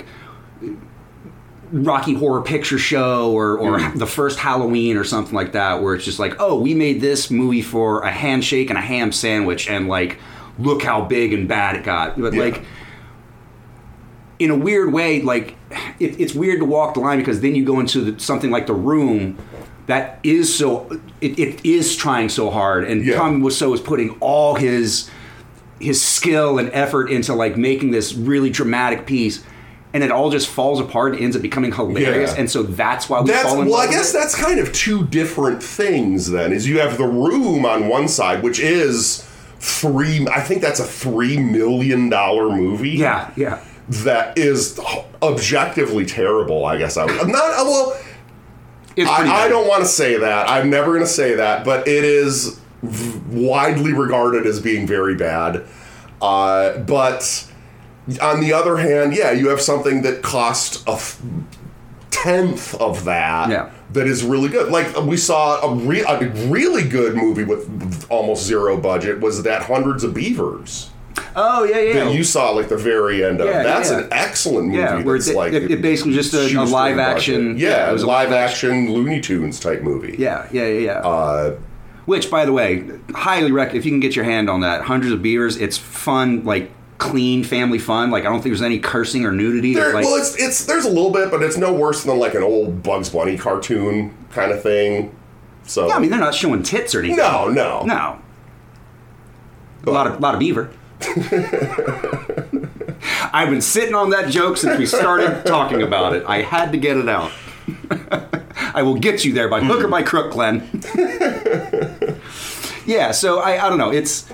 Rocky Horror Picture Show or, or mm. the first Halloween or something like that, where it's just like, oh, we made this movie for a handshake and a ham sandwich, and, like, look how big and bad it got. But, yeah. like, in a weird way, like, it, it's weird to walk the line because then you go into the, something like The Room... That is so. It, it is trying so hard, and yeah. Tom Wiseau is putting all his his skill and effort into like making this really dramatic piece, and it all just falls apart and ends up becoming hilarious. Yeah. And so that's why we that's, fall in well, love I guess with that's kind of two different things. Then is you have The Room on one side, which is three. I think that's a three million dollar movie. Yeah, yeah. That is objectively terrible. I guess I would not. Well. I, I don't want to say that. I'm never going to say that, but it is v- widely regarded as being very bad. Uh, but on the other hand, yeah, you have something that cost a f- tenth of that yeah. that is really good. Like, we saw a, re- a really good movie with almost zero budget was that Hundreds of Beavers. Oh, yeah, yeah. That you saw, like, the very end of. Yeah, that's yeah. an excellent movie. Yeah, where that's it, like it, it basically just a, a live action. Yeah, yeah, it was a live action Looney Tunes type movie. Yeah, yeah, yeah, yeah. Uh, Which, by the way, highly recommend if you can get your hand on that. Hundreds of Beavers. It's fun, like clean family fun. Like I don't think there's any cursing or nudity. There, or, like, well, it's it's there's a little bit, but it's no worse than like an old Bugs Bunny cartoon kind of thing. So yeah, I mean they're not showing tits or anything. No, no, no. A lot of lot of beaver. I've been sitting on that joke since we started talking about it. I had to get it out. I will get you there by hook or by crook, Glenn. Yeah, so I, I don't know. It's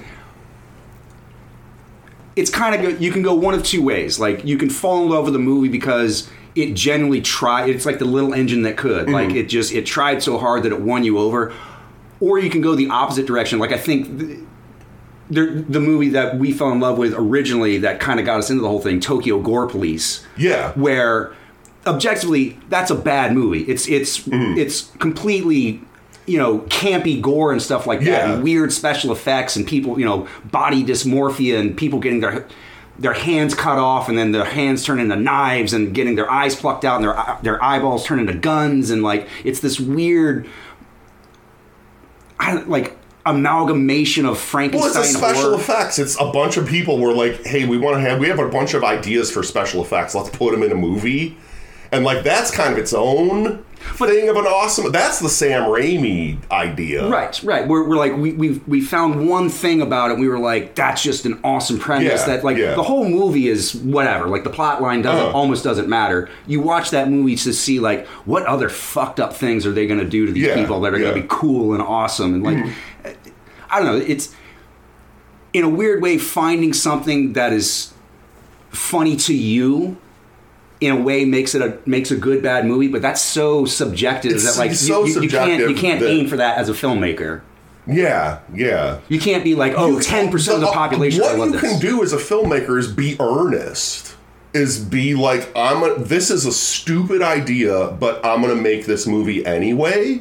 it's kind of good. You can go one of two ways. Like you can fall in love with a movie because it genuinely tried. It's like the little engine that could. Mm-hmm. Like it just it tried so hard that it won you over. Or you can go the opposite direction. Like I think. Th- The, the movie that we fell in love with originally that kind of got us into the whole thing, Tokyo Gore Police. Yeah. Where, objectively, that's a bad movie. It's it's mm. it's completely, you know, campy gore and stuff like that. Yeah. And weird special effects and people, you know, body dysmorphia and people getting their their hands cut off and then their hands turn into knives and getting their eyes plucked out and their their eyeballs turn into guns. And, like, it's this weird, I don't, like... amalgamation of Frankenstein horror. Well, it's a special horror. effects. It's a bunch of people were like, hey, we want to have, we have a bunch of ideas for special effects. Let's put them in a movie. And, like, that's kind of its own but, thing of an awesome, that's the Sam Raimi idea. Right, right. We're, we're like, we, we we found one thing about it. We were like, that's just an awesome premise yeah, that, like, yeah. the whole movie is whatever. Like, the plot line doesn't, uh-huh. almost doesn't matter. You watch that movie to see, like, what other fucked up things are they going to do to these yeah, people that are yeah. going to be cool and awesome. And, like, mm-hmm. I don't know. It's, in a weird way, finding something that is funny to you in a way makes it a makes a good bad movie, but that's so subjective it's that like so you, you, you can't you can't that, aim for that as a filmmaker. Yeah, yeah. You can't be like, oh, ten percent of the population. What I love you this. can do as a filmmaker is be earnest. Is be like, I'm a, this is a stupid idea, but I'm gonna make this movie anyway. Right.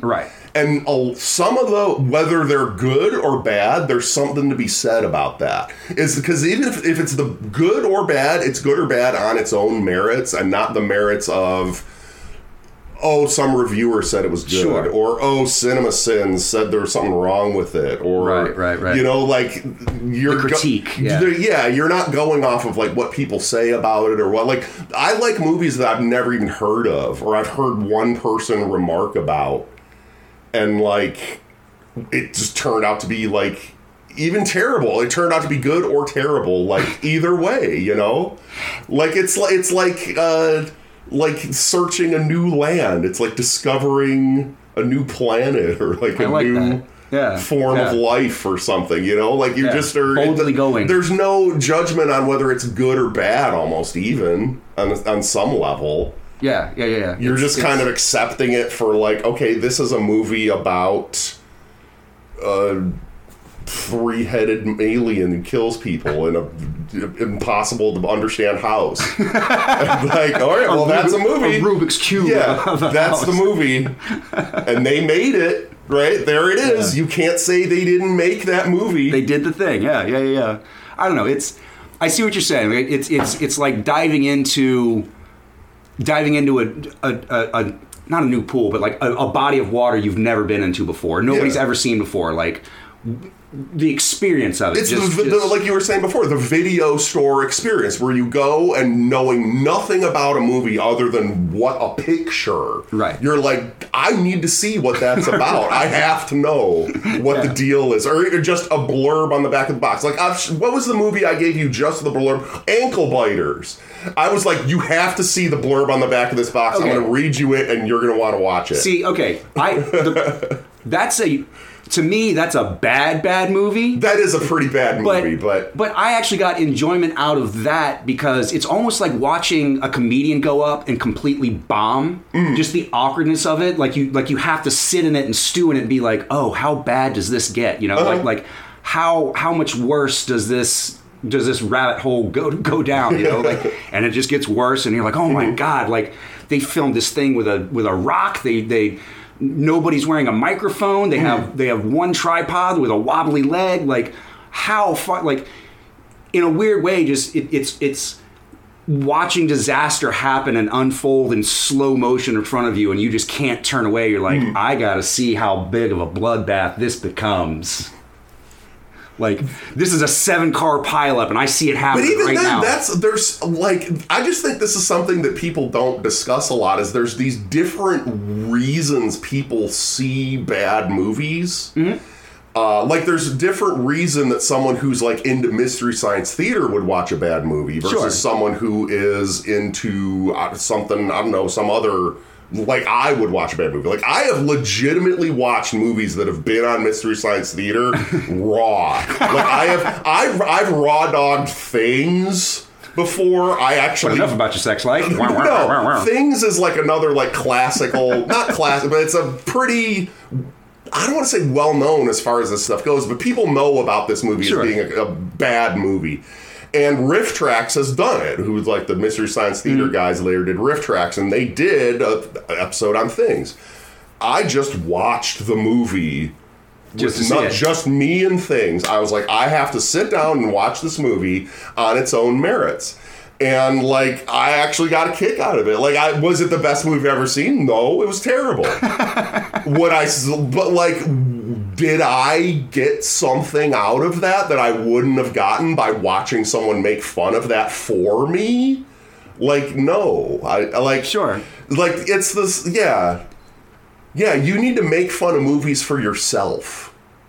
And uh, some of the, whether they're good or bad, there's something to be said about that. Is because even if, if it's the good or bad, it's good or bad on its own merits and not the merits of, oh, some reviewer said it was good, sure. or oh, CinemaSins said there was something wrong with it, or right, right, right. You know, like your critique. Go- yeah. yeah, you're not going off of like what people say about it or what. Like I like movies that I've never even heard of, or I've heard one person remark about, and like it just turned out to be like even terrible. It turned out to be good or terrible, like either way. You know, like it's like it's like. Uh, like searching a new land. It's like discovering a new planet or like a like new yeah. form yeah. of life or something, you know? Like you yeah. just are boldly going. There's no judgment on whether it's good or bad, almost even on on some level. Yeah, yeah, yeah. yeah. You're it's, just it's, kind of accepting it for like, okay, this is a movie about a three-headed alien who kills people in a impossible to understand house. Like, all right, well, that's a movie. A Rubik's Cube. Yeah, that's house. the movie. And they made it, right? There it is. Yeah. You can't say they didn't make that movie. They did the thing. Yeah, yeah, yeah. I don't know. It's. I see what you're saying. Right? It's it's it's like diving into diving into a a, a, a not a new pool, but like a, a body of water you've never been into before. Nobody's yeah. ever seen before. Like. The experience of it. It's just, the, just, the, like you were saying before, the video store experience where you go and knowing nothing about a movie other than what a picture. Right. You're like, I need to see what that's about. I have to know what yeah. the deal is. Or just a blurb on the back of the box. Like, I've, what was the movie I gave you just the blurb? Ankle Biters. I was like, you have to see the blurb on the back of this box. Okay. I'm going to read you it and you're going to want to watch it. See, okay. I the, That's a... To me, that's a bad, bad movie. That is a pretty bad movie, but, but... But I actually got enjoyment out of that because it's almost like watching a comedian go up and completely bomb. Mm. Just the awkwardness of it. Like you like you have to sit in it and stew in it and be like, oh, how bad does this get? You know, uh-huh. like like how how much worse does this... does this rabbit hole go go down, you know, like, and it just gets worse, and you're like, oh my mm-hmm. god, like they filmed this thing with a with a rock. They they nobody's wearing a microphone. They mm-hmm. have they have one tripod with a wobbly leg. Like how far? Like in a weird way, just it, it's it's watching disaster happen and unfold in slow motion in front of you, and you just can't turn away. You're like, mm. I got to see how big of a bloodbath this becomes. Like, this is a seven-car pileup, and I see it happening right now. But even right then, now. that's, there's, like, I just think this is something that people don't discuss a lot, is there's these different reasons people see bad movies. Mm-hmm. Uh, like, there's a different reason that someone who's, like, into Mystery Science Theater would watch a bad movie versus sure. someone who is into uh, something, I don't know, some other... Like, I would watch a bad movie. Like, I have legitimately watched movies that have been on Mystery Science Theater raw. Like, I have, I've, I've raw dogged Things before. I actually... But enough about your sex life. No, Things is like another, like, classical... Not classic, but it's a pretty... I don't want to say well-known as far as this stuff goes, but people know about this movie sure. as being a, a bad movie. And Riff Tracks has done it, who's like the Mystery Science Theater mm-hmm. guys later did Riff Tracks, and they did an episode on Things. I just watched the movie just with not just me and Things. I was like, I have to sit down and watch this movie on its own merits. And, like, I actually got a kick out of it. Like, I was it the best movie I've ever seen? No, it was terrible. What I, but, like, did I get something out of that that I wouldn't have gotten by watching someone make fun of that for me? Like, no. I, I like, sure. Like, it's this, yeah. Yeah, you need to make fun of movies for yourself.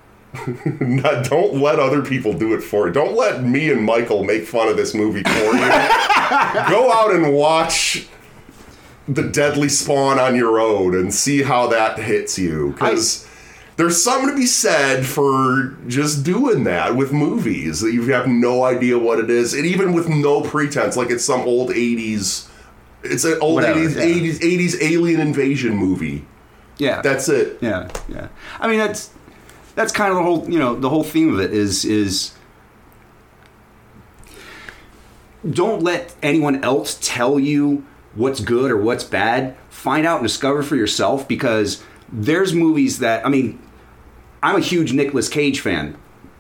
Not, don't let other people do it for you. Don't let me and Michael make fun of this movie for you. Go out and watch The Deadly Spawn on your own and see how that hits you. Because there's something to be said for just doing that with movies. That you have no idea what it is. And even with no pretense, like it's some old eighties... It's an old Whatever, eighties, yeah. eighties, eighties alien invasion movie. Yeah. That's it. Yeah, yeah. I mean, that's... That's kind of the whole, you know, the whole theme of it is is don't let anyone else tell you what's good or what's bad. Find out and discover for yourself, because there's movies that, I mean, I'm a huge Nicolas Cage fan.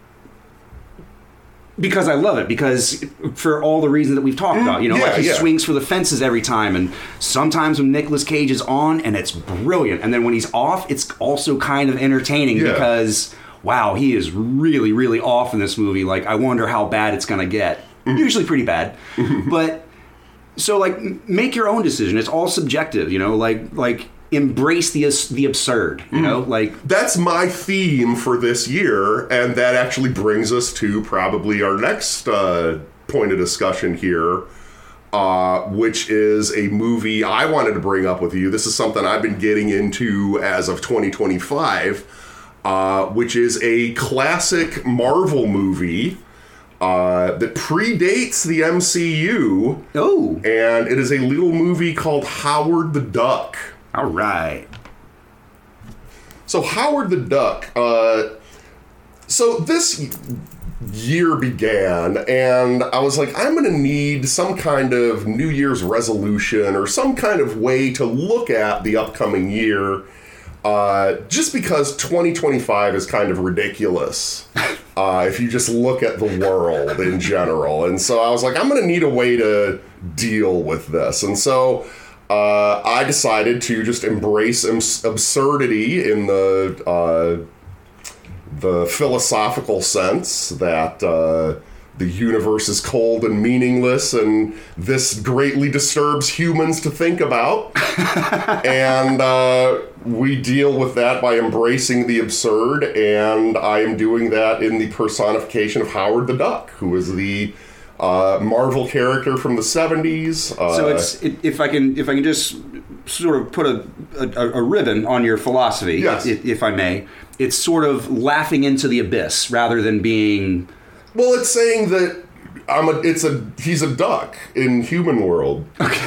Because I love it, because for all the reasons that we've talked about, you know, yeah, like he yeah. swings for the fences every time, and sometimes when Nicolas Cage is on, and it's brilliant, and then when he's off, it's also kind of entertaining Yeah. because, wow, he is really, really off in this movie. Like, I wonder how bad it's going to get. Mm-hmm. Usually pretty bad, but so like m- make your own decision. It's all subjective, you know, like like embrace the as- the absurd, you know, like. That's my theme for this year, and that actually brings us to probably our next uh, point of discussion here, uh, which is a movie I wanted to bring up with you. This is something I've been getting into as of twenty twenty-five, uh, which is a classic Marvel movie uh, that predates the M C U, Oh, and it is a little movie called Howard the Duck. all right. So Howard the Duck, uh, so this year began, and I was like, I'm going to need some kind of New Year's resolution or some kind of way to look at the upcoming year, uh, just because twenty twenty-five is kind of ridiculous uh, if you just look at the world in general. And so I was like, I'm going to need a way to deal with this. And so Uh, I decided to just embrace abs- absurdity in the uh, the philosophical sense that uh, the universe is cold and meaningless, and this greatly disturbs humans to think about. And uh, we deal with that by embracing the absurd, and I am doing that in the personification of Howard the Duck, who is the Uh, Marvel character from the seventies. Uh, So it's it, if I can if I can just sort of put a a, a ribbon on your philosophy, Yes. if, if I may, it's sort of laughing into the abyss rather than being. well, it's saying that I'm a. It's a. He's a duck in human world,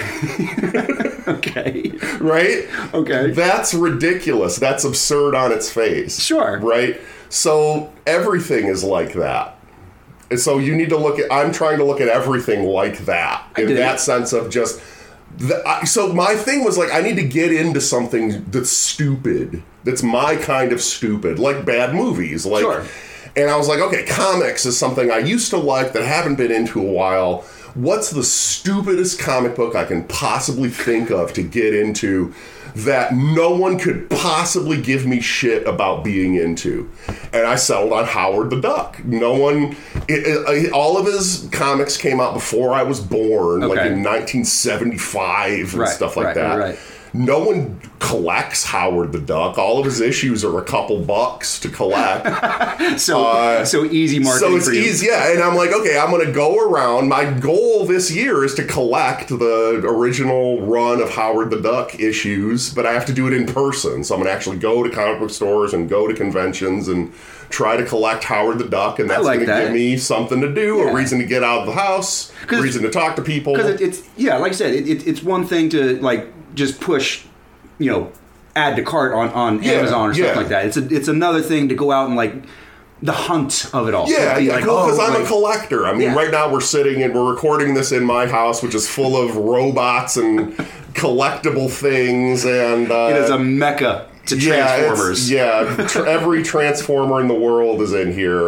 Okay. right? Okay. That's ridiculous. That's absurd on its face. Sure. Right. So everything is like that. And so you need to look at. I'm trying to look at everything like that in dig that it. sense of just. The, I, so my thing was like, I need to get into something that's stupid. That's my kind of stupid, like bad movies, like. Sure. And I was like, okay, comics is something I used to like that I haven't been into a while. What's the stupidest comic book I can possibly think of to get into that no one could possibly give me shit about being into? And I settled on Howard the Duck. No one, it, it, all of his comics came out before I was born, Okay. like in nineteen seventy-five and Right, stuff like right, that. right, right. No one collects Howard the Duck. All of his issues are a couple bucks to collect. So so easy marketing So it's for you. easy, yeah. And I'm like, okay, I'm going to go around. My goal this year is to collect the original run of Howard the Duck issues, but I have to do it in person. So I'm going to actually go to comic book stores and go to conventions and try to collect Howard the Duck, and that's like going to that. give me something to do, Yeah. a reason to get out of the house, a 'Cause- reason to talk to people. Because it, it's yeah, like I said, it, it, it's one thing to like just push, you know, add to cart on, on Yeah, Amazon or something yeah. like that. It's a, it's another thing to go out and like the hunt of it all. Yeah, Be yeah, like, because oh, I'm a like- collector. I mean, Yeah. right now we're sitting and we're recording this in my house, which is full of robots and collectible things, and uh, It is a mecca to yeah, Transformers. it's- yeah, tr- every Transformer in the world is in here,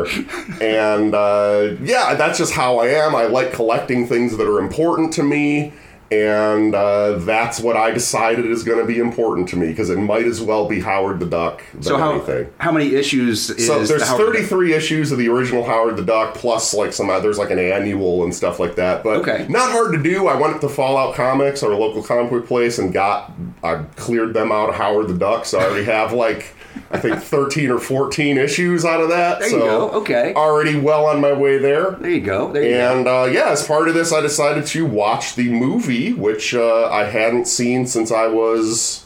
and uh, yeah, that's just how I am. I like collecting things that are important to me. And uh, that's what I decided is going to be important to me, because it might as well be Howard the Duck than So how anything. how many issues is So there's the Howard the Duck? thirty-three issues of the original Howard the Duck, plus like some others, like an annual and stuff like that. But Okay. not hard to do. I went up to Fallout Comics, our local comic book place, and got I cleared them out of Howard the Duck. So I already have like I think thirteen or fourteen issues out of that. There so you go. Okay. already well on my way there. There you go. There you go. And uh, yeah, as part of this, I decided to watch the movie, which uh, I hadn't seen since I was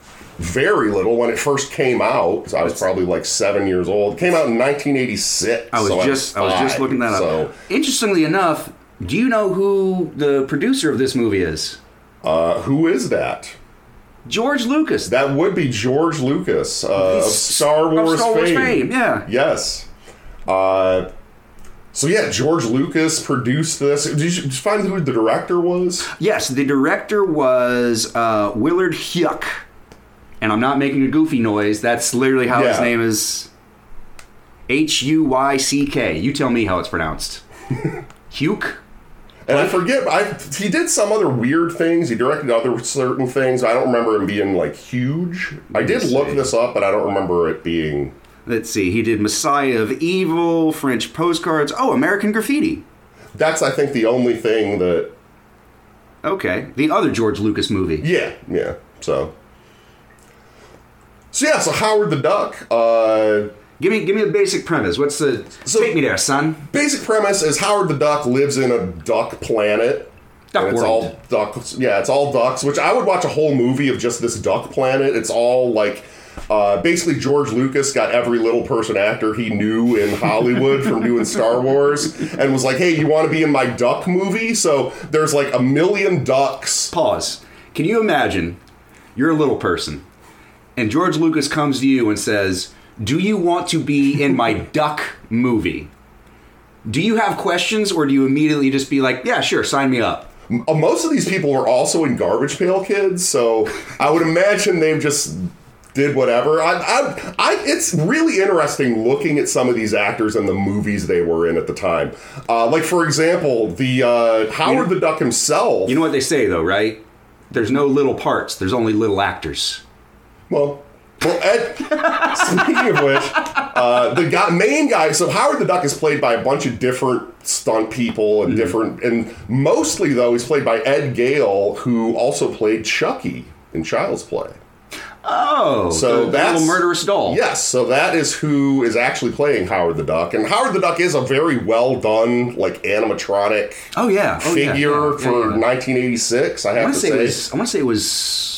very little when it first came out. So I was probably like seven years old. It came out in nineteen eighty-six. I was so just I was just five, looking that up. So, Interestingly enough, do you know who the producer of this movie is? uh, who is that? George Lucas. That would be George Lucas uh, of He's- Star Wars, of Star Wars fame. fame, yeah. Yes. Uh, so yeah, George Lucas produced this. Did you, did you find who the director was? Yes, the director was uh, Willard Huyck. and I'm not making a goofy noise. That's literally how Yeah. his name is. H U Y C K. You tell me how it's pronounced. Hugh? And I forget, I he did some other weird things. He directed other certain things. I don't remember him being, like, huge. I did look this up, but I don't remember it being... Let's see. He did Messiah of Evil, French Postcards. Oh, American Graffiti. That's, I think, the only thing that... Okay. The other George Lucas movie. Yeah, yeah. So... So, yeah, so Howard the Duck... Uh, Give me give me a basic premise. What's the... So- take me there, son. basic premise is Howard the Duck lives in a duck planet. Duck and it's world. all ducks. Yeah, it's all ducks, which I would watch a whole movie of just this duck planet. It's all like... Uh, basically, George Lucas got every little person actor he knew in Hollywood from doing Star Wars and was like, hey, you want to be in my duck movie? So there's like a million ducks. Pause. Can you imagine you're a little person and George Lucas comes to you and says, do you want to be in my duck movie? Do you have questions or do you immediately just be like, yeah, sure, sign me up? Uh, Most of these people were also in Garbage Pail Kids, so I would imagine they've just did whatever. I, I, I, it's really interesting looking at some of these actors and the movies they were in at the time. Uh, like, for example, the uh, Howard You- the Duck himself. You know what they say, though, right? There's no little parts. There's only little actors. Well, well, Ed, speaking of which, uh, the guy, main guy, so Howard the Duck is played by a bunch of different stunt people and different, and mostly, though, he's played by Ed Gale, who also played Chucky in Child's Play. Oh, So the, that's the little murderous doll. Yes, so that is who is actually playing Howard the Duck, and Howard the Duck is a very well done, like animatronic Oh yeah. Oh, yeah, figure yeah, for yeah, yeah. nineteen eighty-six. I I have want to to say say. it was. I want to say it was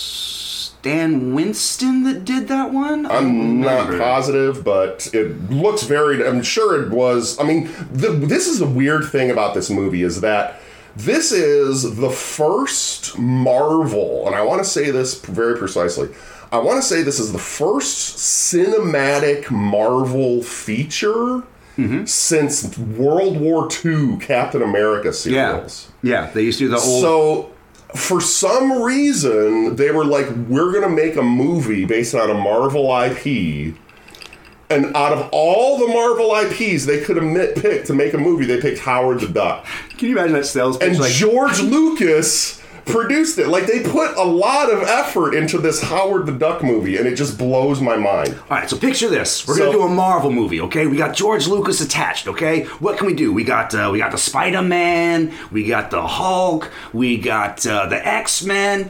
Stan Winston that did that one. I I'm don't not remember. positive, but it looks very. I'm sure it was. I mean, the, this is a weird thing about this movie is that this is the first Marvel, and I want to say this very precisely. I want to say this is the first cinematic Marvel feature Mm-hmm. since World War Two Captain America Yeah, serials. yeah. They used to do the old. So, for some reason, they were like, we're going to make a movie based on a Marvel I P. And out of all the Marvel I Ps they could have picked to make a movie, they picked Howard the Duck. Can you imagine that sales pitch? And Like, George Lucas produced it. Like, they put a lot of effort into this Howard the Duck movie, and it just blows my mind. all right, so picture this. We're So- gonna do a Marvel movie, okay? We got George Lucas attached, okay? What can we do? We got uh, we got the Spider-Man, we got the Hulk, we got uh, the X-Men.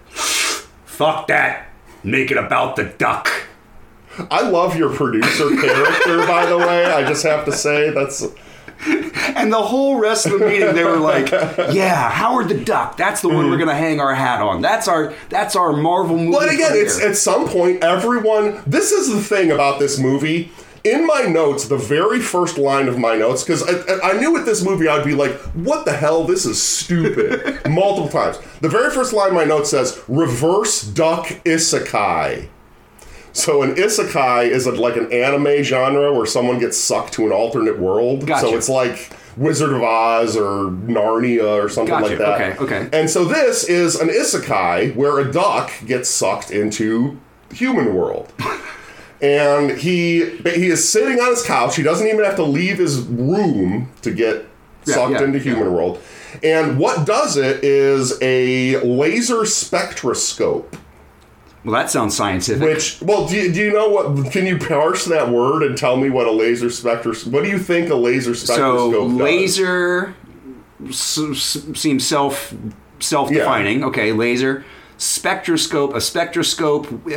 Fuck that. Make it about the duck. I love your producer character, by the way. I just have to say, that's... And the whole rest of the meeting, they were like, "Yeah, Howard the Duck. That's the one we're gonna hang our hat on. That's our that's our Marvel movie." But again, career." it's at some point, everyone... This is the thing about this movie. In my notes, the very first line of my notes, because I, I knew with this movie I'd be like, what the hell? This is stupid. Multiple times. The very first line of my note says, reverse duck isekai. So an isekai is a, like an anime genre where someone gets sucked to an alternate world. Gotcha. So it's like Wizard of Oz or Narnia or something Gotcha. like that. Okay, okay. And so this is an isekai where a duck gets sucked into human world. And he he is sitting on his couch. He doesn't even have to leave his room to get Yeah, sucked yeah, into human yeah. world. And what does it is a laser spectroscope. Well, that sounds scientific. Which, well, do you, do you know what? Can you parse that word and tell me what a laser spectroscope? What do you think a laser so spectroscope does? laser s- s- seems self self-defining. Okay, laser spectroscope. A spectroscope, uh,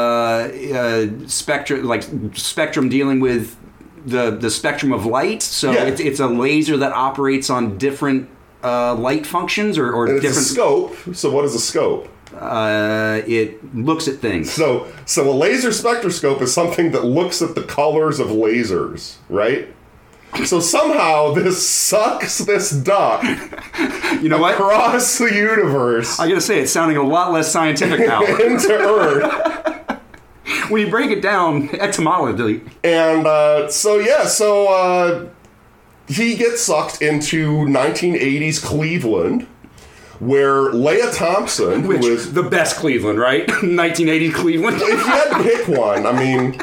uh, spectrum like spectrum dealing with the the spectrum of light. So Yeah. it's it's a laser that operates on different uh, light functions or, or And it's a different. scope. So what is a scope? Uh, it looks at things. So, so a laser spectroscope is something that looks at the colors of lasers, right? So somehow this sucks this duck You know what? across the universe I gotta say, it's sounding a lot less scientific now. into Earth. When you break it down etymologically. And uh, so, yeah, so uh, he gets sucked into nineteen eighties Cleveland, where Leah Thompson, Which who was the best Cleveland, right? nineteen eighty Cleveland. if you had to pick one, I mean,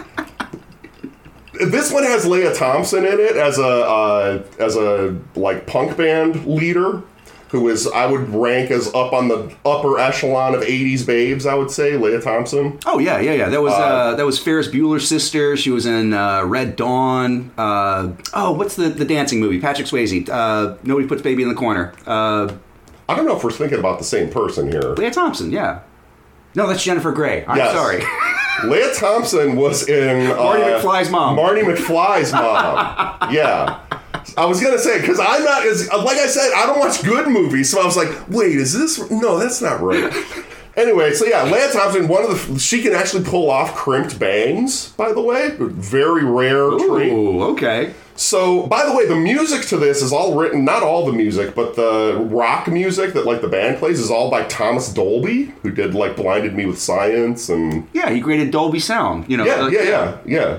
this one has Leah Thompson in it as a uh, as a like punk band leader, who is I would rank as up on the upper echelon of eighties babes. I would say Leah Thompson. Oh yeah, yeah, yeah. That was uh, uh, that was Ferris Bueller's sister. She was in uh, Red Dawn. Uh, oh, what's the the dancing movie? Patrick Swayze. Uh, Nobody Puts Baby in the Corner. Uh, I don't know if we're thinking about the same person here. Leah Thompson. Yeah. No, that's Jennifer Grey. I'm Yes. sorry. Leah Thompson was in uh, Marty McFly's mom. Marty McFly's mom. Yeah. I was gonna say, because I'm not as like I said, I don't watch good movies, so I was like, wait, is this? No, that's not right. Anyway, so yeah, Leah Thompson, one of the she can actually pull off crimped bangs. By the way, very rare trait. Ooh, okay. So, by the way, the music to this is all written, not all the music, but the rock music that like the band plays is all by Thomas Dolby, who did like Blinded Me with Science and Yeah, he created Dolby Sound. You know. yeah, uh, yeah, yeah, yeah.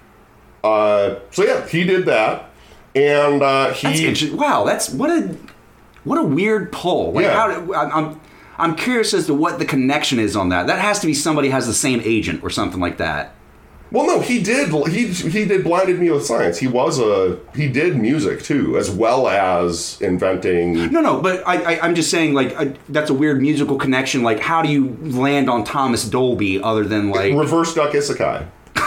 Uh, so yeah, he did that. And uh, he, That's interesting. Wow, that's what a what a weird pull. Like, Yeah. how did, I'm, I'm I'm curious as to what the connection is on that. That has to be somebody has the same agent or something like that. well, no, he did. He he did Blinded Me with Science. He was a he did music too, as well as inventing. No, no, but I, I I'm just saying like uh, that's a weird musical connection. Like, how do you land on Thomas Dolby other than like Reverse Duck Isekai.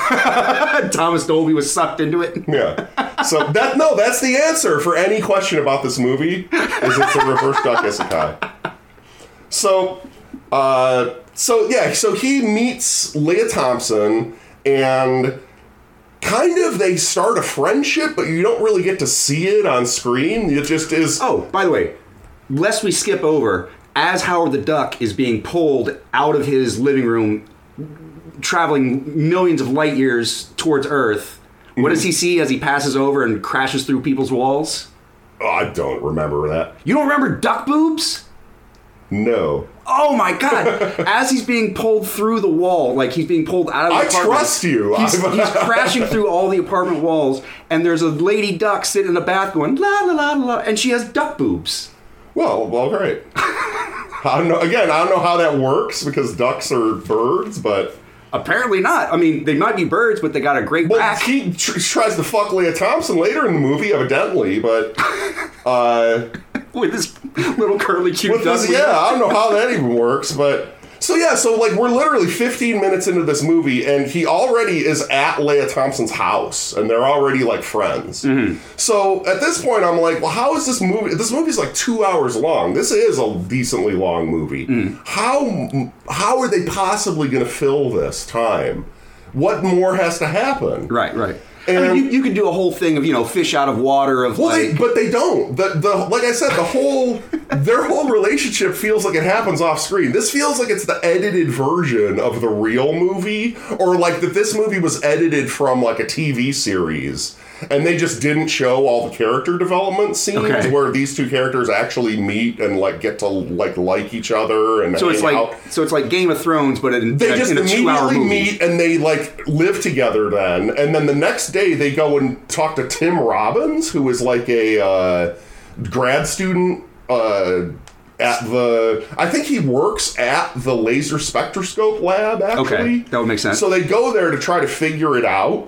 Thomas Dolby was sucked into it? Yeah. So that no, that's the answer for any question about this movie. Is it's a Reverse Duck Isekai. So, uh, so yeah, so he meets Leah Thompson, and kind of they start a friendship, but you don't really get to see it on screen. It just is. Oh, by the way, lest we skip over, as Howard the Duck is being pulled out of his living room, traveling millions of light years towards Earth, what does he see as he passes over and crashes through people's walls? Oh, I don't remember that. You don't remember duck boobs? No. Oh my god! As he's being pulled through the wall, like he's being pulled out of the I apartment. trust you. He's, he's crashing through all the apartment walls, and there's a lady duck sitting in the bath going la la la la, and she has duck boobs. Well, well, great. I don't know. Again, I don't know how that works because ducks are birds, but. Apparently not. I mean, they might be birds, but they got a great Well, back. he tr- tries to fuck Leah Thompson later in the movie, evidently, but uh, With this little curly cute with duck. this, yeah, I don't know how that even works, but so yeah, so like we're literally fifteen minutes into this movie, and he already is at Leah Thompson's house, and they're already like friends. Mm-hmm. So at this point, I'm like, well, how is this movie? This movie's like two hours long. This is a decently long movie. Mm. How how are they possibly going to fill this time? What more has to happen? Right, right. And- I mean, you, you could do a whole thing of, you know, fish out of water of Well, like... they, but they don't. The the like I said, the whole their whole relationship feels like it happens off screen. This feels like it's the edited version of the real movie, or like that this movie was edited from like a T V series, and they just didn't show all the character development scenes Okay. where these two characters actually meet and like get to like like each other and so it's hang like out. so it's like Game of Thrones, but in, They in, just in a two-hour immediately movie. meet and they like live together then, and then the next day they go and talk to Tim Robbins, who is like a uh, grad student uh, at the. I think he works at the laser spectroscope lab. Actually, Okay, that would make sense. So they go there to try to figure it out,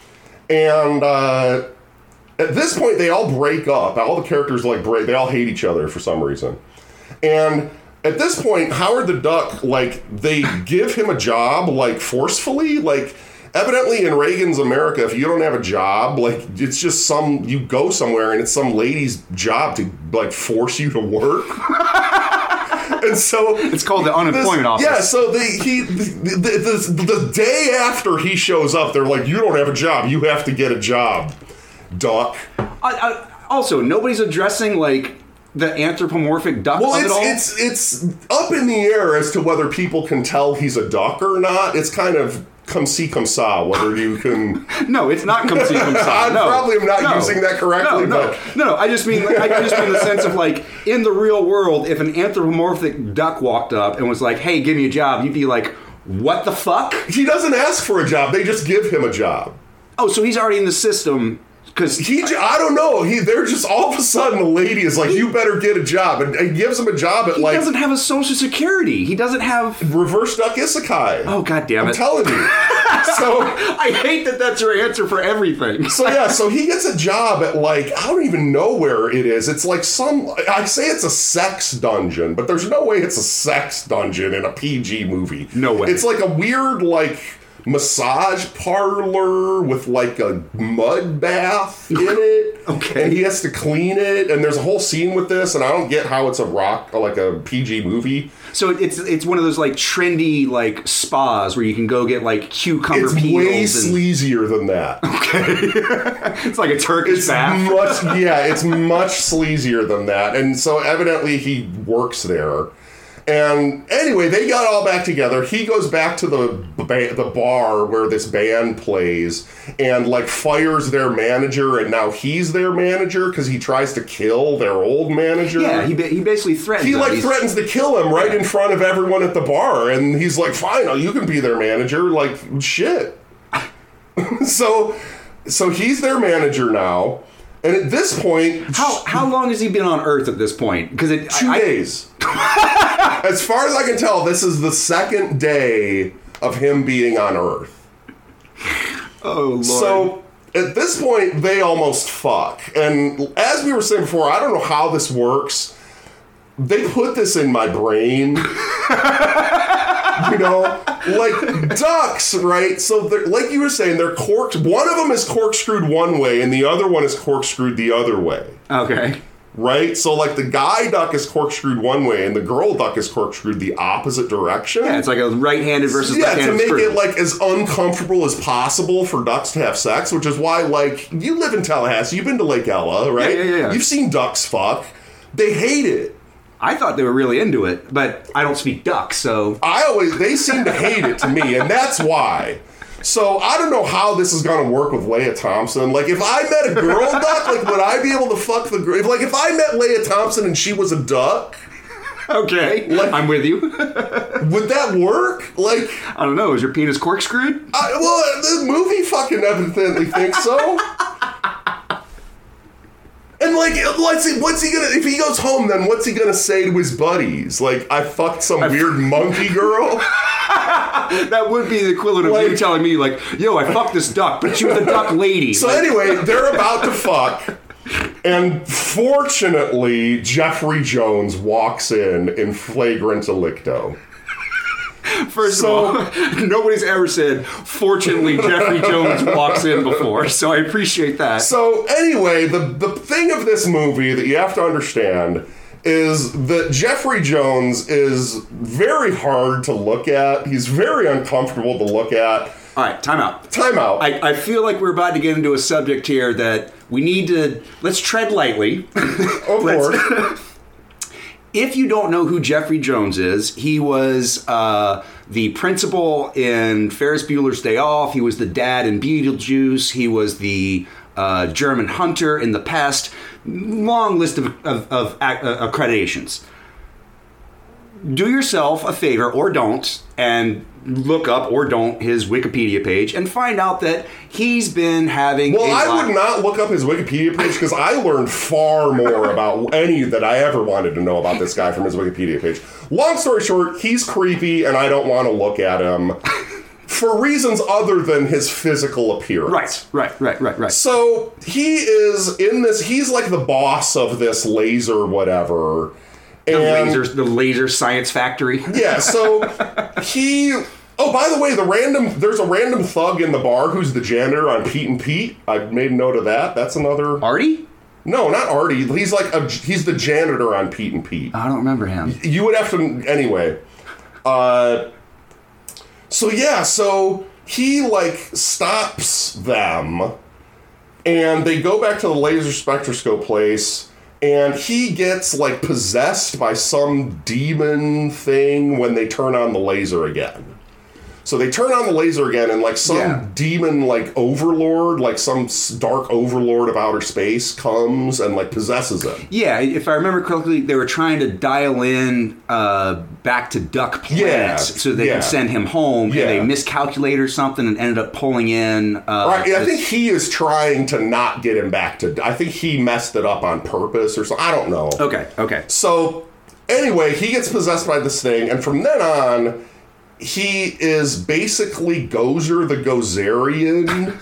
and uh, at this point they all break up. All the characters like break. They all hate each other for some reason, and. At this point, Howard the Duck, like, they give him a job, like, forcefully. Like, evidently in Reagan's America, if you don't have a job, like, it's just some, you go somewhere and it's some lady's job to, like, force you to work. And so... It's called the unemployment this, office. Yeah, so they, he, the, the, the, the day after he shows up, they're like, you don't have a job, you have to get a job, Duck. I, I, also, nobody's addressing, like, the anthropomorphic duck Well, of it it's, all? it's it's up in the air as to whether people can tell he's a duck or not. It's kind of come see, come saw, whether you can... No, it's not come see, come saw. I No. probably am not No. using that correctly, No, no, but... no, no. I just mean, I just mean the sense of like, in the real world, if an anthropomorphic duck walked up and was like, "Hey, give me a job," you'd be like, "What the fuck?" He doesn't ask for a job. They just give him a job. Oh, so he's already in the system. Because he, j- I don't know. He, they're just all of a sudden the lady is like, you better get a job, and, and gives him a job at he like. He doesn't have a social security. He doesn't have reverse duck isekai. Oh god damn it! I'm telling you. So I hate that that's your answer for everything. So yeah, so he gets a job at like I don't even know where it is. It's like some I say it's a sex dungeon, but there's no way it's a sex dungeon in a P G movie. No way. It's like a weird like massage parlor with like a mud bath in it. Okay. And he has to clean it, and there's a whole scene with this, and I don't get how it's a rock like a P G movie. So it's it's one of those like trendy like spas where you can go get like cucumber it's peels. It's way and... sleazier than that. Okay. It's like a Turkish it's bath. Much, yeah, it's much sleazier than that. And so evidently he works there. And anyway, they got all back together. He goes back to the ba- the bar where this band plays and like fires their manager, and now he's their manager because he tries to kill their old manager. Yeah, he ba- he basically threatens. He him. like he's... threatens to kill him right yeah. in front of everyone at the bar, and he's like, "Fine, you can be their manager." Like shit. so, so he's their manager now. And at this point, how how long has he been on Earth at this point? Because it two I, days. As far as I can tell, this is the second day of him being on Earth. Oh Lord! So at this point, they almost fuck. And as we were saying before, I don't know how this works. They put this in my brain. You know, like ducks, right? So, like you were saying, they're corked. One of them is corkscrewed one way, and the other one is corkscrewed the other way. Okay. Right? So, like, the guy duck is corkscrewed one way, and the girl duck is corkscrewed the opposite direction. Yeah, it's like a right-handed versus yeah, left-handed to make screw. it, like, as uncomfortable as possible for ducks to have sex, which is why, like, you live in Tallahassee, you've been to Lake Ella, right? Yeah, yeah, yeah. You've seen ducks fuck. They hate it. I thought they were really into it, but I don't speak duck, so... I always... They seem to hate it to me, and that's why. So, I don't know how this is going to work with Leia Thompson. Like, if I met a girl duck, like, would I be able to fuck the girl? Like, if I met Leia Thompson and she was a duck... Okay, like, I'm with you. Would that work? Like... I don't know, is your penis corkscrewed? I, well, the movie fucking evidently thinks so. And, like, let's see, what's he gonna, if he goes home, then what's he gonna say to his buddies? Like, I fucked some I weird f- monkey girl? That would be the equivalent of like, you telling me, like, yo, I fucked this duck, but she was a duck lady. So like, anyway, they're about to fuck, and fortunately, Jeffrey Jones walks in in flagrant delicto. First so, of all, nobody's ever said, fortunately, Jeffrey Jones walks in before, so I appreciate that. So anyway, the, the thing of this movie that you have to understand is that Jeffrey Jones is very hard to look at. He's very uncomfortable to look at. All right, time out. Time out. I, I feel like we're about to get into a subject here that we need to, let's tread lightly. Of course. If you don't know who Jeffrey Jones is, he was uh, the principal in Ferris Bueller's Day Off. He was the dad in Beetlejuice. He was the uh, German hunter in The Pest. Long list of, of, of uh, accreditations. Do yourself a favor, or don't, and look up, or don't, his Wikipedia page and find out that he's been having well a I lot- would not look up his Wikipedia page because I learned far more about any that I ever wanted to know about this guy from his Wikipedia page. Long story short, he's creepy and I don't want to look at him for reasons other than his physical appearance. Right, right, right, right, right. So he is in this, he's like the boss of this laser whatever. The and, laser, the laser science factory. Yeah, so he... Oh, by the way, the random there's a random thug in the bar who's the janitor on Pete and Pete. I made note of that. That's another... Artie? No, not Artie. He's like a, he's the janitor on Pete and Pete. I don't remember him. You would have to... Anyway. Uh, so, yeah, so he, like, stops them, and they go back to the laser spectroscope place... And he gets, like, possessed by some demon thing when they turn on the laser again. So they turn on the laser again, and like some Yeah. demon like overlord, like some s- dark overlord of outer space comes and like possesses him. Yeah, if I remember correctly, they were trying to dial in uh, back to Duck Planet Yeah, so they yeah. could send him home, Yeah. and they miscalculated or something and ended up pulling in. Uh, Right, I this- think he is trying to not get him back to. I think he messed it up on purpose or something. I don't know. Okay, okay. So anyway, he gets possessed by this thing, and from then on, he is basically Gozer the Gozerian.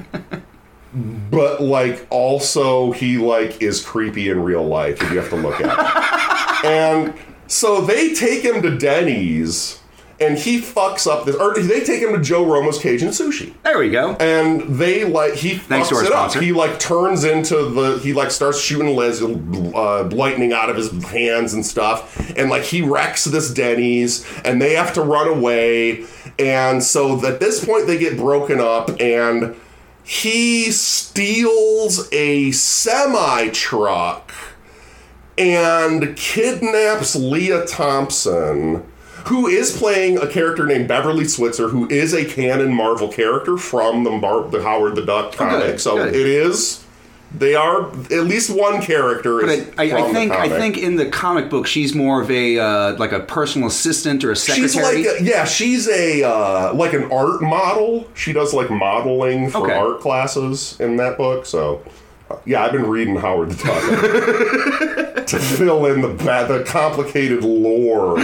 But like also he like is creepy in real life if you have to look at it. And so they take him to Denny's and he fucks up this, or they take him to Joe Romo's Cajun Sushi. There we go. And they like he Thanks to fucks our it up. sponsor. He like turns into the he like starts shooting laser, uh, lightning out of his hands and stuff, and like he wrecks this Denny's, and they have to run away. And so at this point they get broken up, and he steals a semi truck and kidnaps Leah Thompson, who is playing a character named Beverly Switzer, who is a canon Marvel character from the, Mar- the Howard the Duck comic. good, so good. it is. They are at least one character. But Is I, I, I from think the I comic. think in the comic book she's more of a uh, like a personal assistant or a secretary. She's like a, yeah, she's a uh, like an art model. She does like modeling for Okay. art classes in that book. So uh, yeah, I've been reading Howard the Duck to fill in the ba- the complicated lore.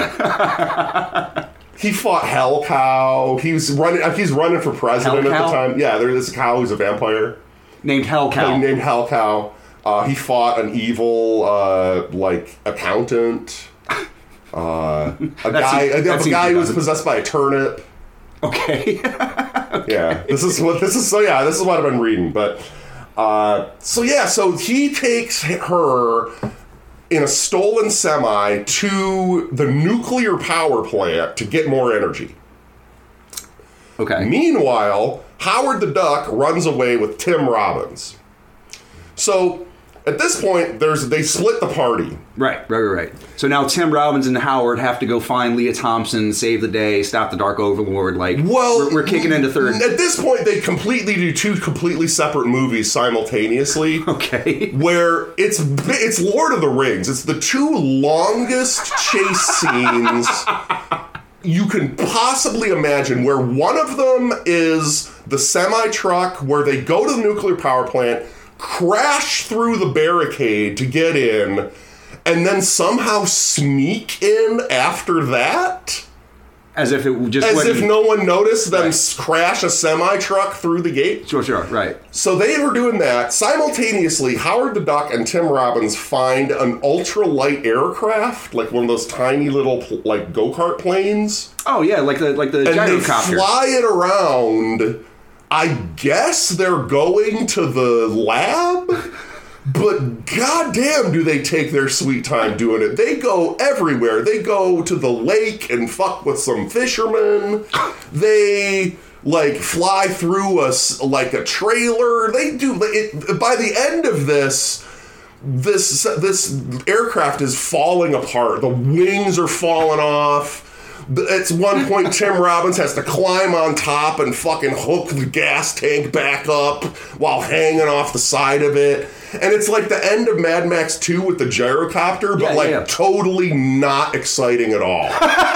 He fought Hell Cow. He was running. He's running for president Hell at Cow? the time. Yeah, there's this cow who's a vampire. named Hell Cow. Named Hell Cow. Uh, he fought an evil uh, like accountant. Uh, a guy, seems- a, that a seems guy who was redundant. possessed by a turnip. Okay. Yeah, this is what this is. So yeah, this is what I've been reading. But uh, so yeah, so he takes her in a stolen semi to the nuclear power plant to get more energy. Okay. Meanwhile, Howard the Duck runs away with Tim Robbins. So at this point, there's they split the party. Right, right, right, right. So now Tim Robbins and Howard have to go find Leah Thompson, save the day, stop the Dark Overlord. Like, Well, we're, we're kicking into third. At this point, they completely do two completely separate movies simultaneously. Okay. Where it's it's Lord of the Rings. It's the two longest chase scenes you can possibly imagine, where one of them is the semi-truck where they go to the nuclear power plant, crash through the barricade to get in, and then somehow sneak in after that? As if it just As wasn't- if no one noticed them Right. s crash a semi-truck through the gate? Sure, sure, right. So they were doing that. Simultaneously, Howard the Duck and Tim Robbins find an ultralight aircraft, like one of those tiny little like go-kart planes, Oh yeah, like the like the and they gyrocopter. fly it around. I guess they're going to the lab, but goddamn do they take their sweet time doing it. They go everywhere. They go to the lake and fuck with some fishermen. They like fly through a s- like a trailer. They do it. By the end of this, this this aircraft is falling apart. The wings are falling off. At one point, Tim Robbins has to climb on top and fucking hook the gas tank back up while hanging off the side of it. And it's like the end of Mad Max two with the gyrocopter, but Yeah, like yeah. totally not exciting at all.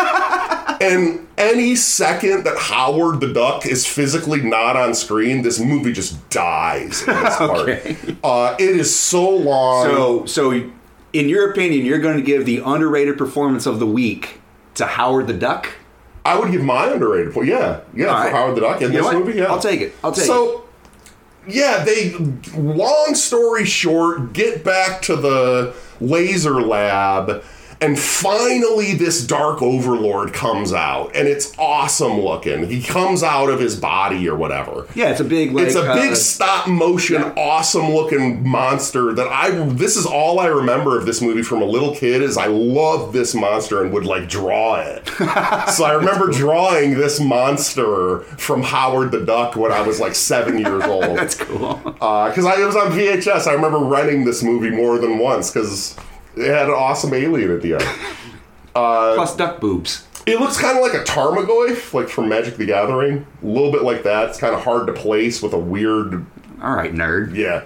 And any second that Howard the Duck is physically not on screen, this movie just dies in this Okay. part. Uh, it is so long. So, so in your opinion, you're going to give the underrated performance of the week to Howard the Duck? I would give my underrated point. Yeah, yeah, All for right. Howard the Duck in You know this what? movie. Yeah, I'll take it. I'll take so, yeah, they. Long story short, get back to the laser lab, and finally, this Dark Overlord comes out, and it's awesome looking. He comes out of his body or whatever. Yeah, it's a big. Like, It's a big uh, stop motion, yeah. awesome looking monster that I, this is all I remember of this movie from a little kid is I loved this monster and would like draw it. So I remember drawing this monster from Howard the Duck when I was like seven years old. That's cool. Because I it was on V H S. I remember renting this movie more than once because it had an awesome alien at the end. Plus duck boobs. It looks kind of like a Tarmogoyf, like from Magic the Gathering. A little bit like that. It's kind of hard to place with a weird... All right, nerd. Yeah.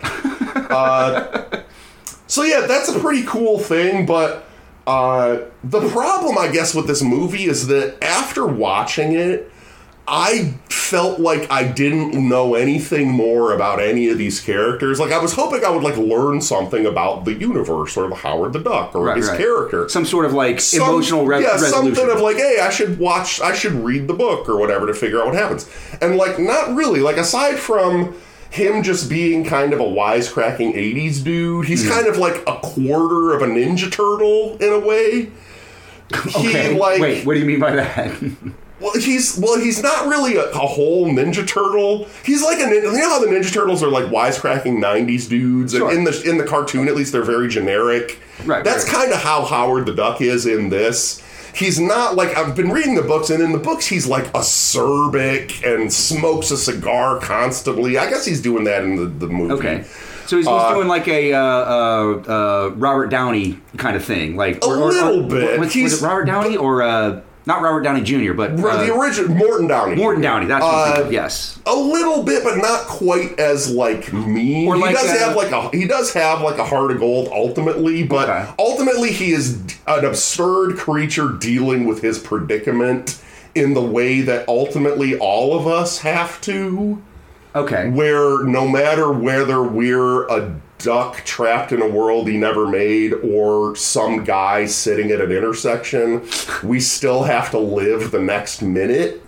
uh, so yeah, that's a pretty cool thing, but uh, the problem, I guess, with this movie is that after watching it, I felt like I didn't know anything more about any of these characters. Like, I was hoping I would, like, learn something about the universe or the Howard the Duck or right, his right. character. Some sort of, like, Some, emotional re- yeah, resolution. something of, like, hey, I should watch, I should read the book or whatever to figure out what happens. And, like, not really. Like, aside from him just being kind of a wisecracking eighties dude, he's mm. kind of like a quarter of a Ninja Turtle in a way. Okay, he, like, wait, what do you mean by that? Well, he's well. He's not really a, a whole Ninja Turtle. He's like a you know how the Ninja Turtles are like wisecracking nineties dudes, sure. and in the in the cartoon at least they're very generic. Right. That's right. kind of how Howard the Duck is in this. He's not like I've been reading the books, and in the books he's like acerbic and smokes a cigar constantly. I guess he's doing that in the, the movie. Okay. So he's, he's uh, doing like a uh, uh, uh, Robert Downey kind of thing, like a or, or, little or, bit. Was, he's, was it Robert Downey or? Uh, Not Robert Downey Junior, but... Uh, the original... Morton Downey. Morton Downey, that's what I'm uh, thinking of, yes. A little bit, but not quite as, like, mean. Or he like does a, have, like, a... He does have, like, a heart of gold, ultimately, but okay. ultimately he is an absurd creature dealing with his predicament in the way that ultimately all of us have to. Okay. Where no matter whether we're a duck trapped in a world he never made or some guy sitting at an intersection, we still have to live the next minute.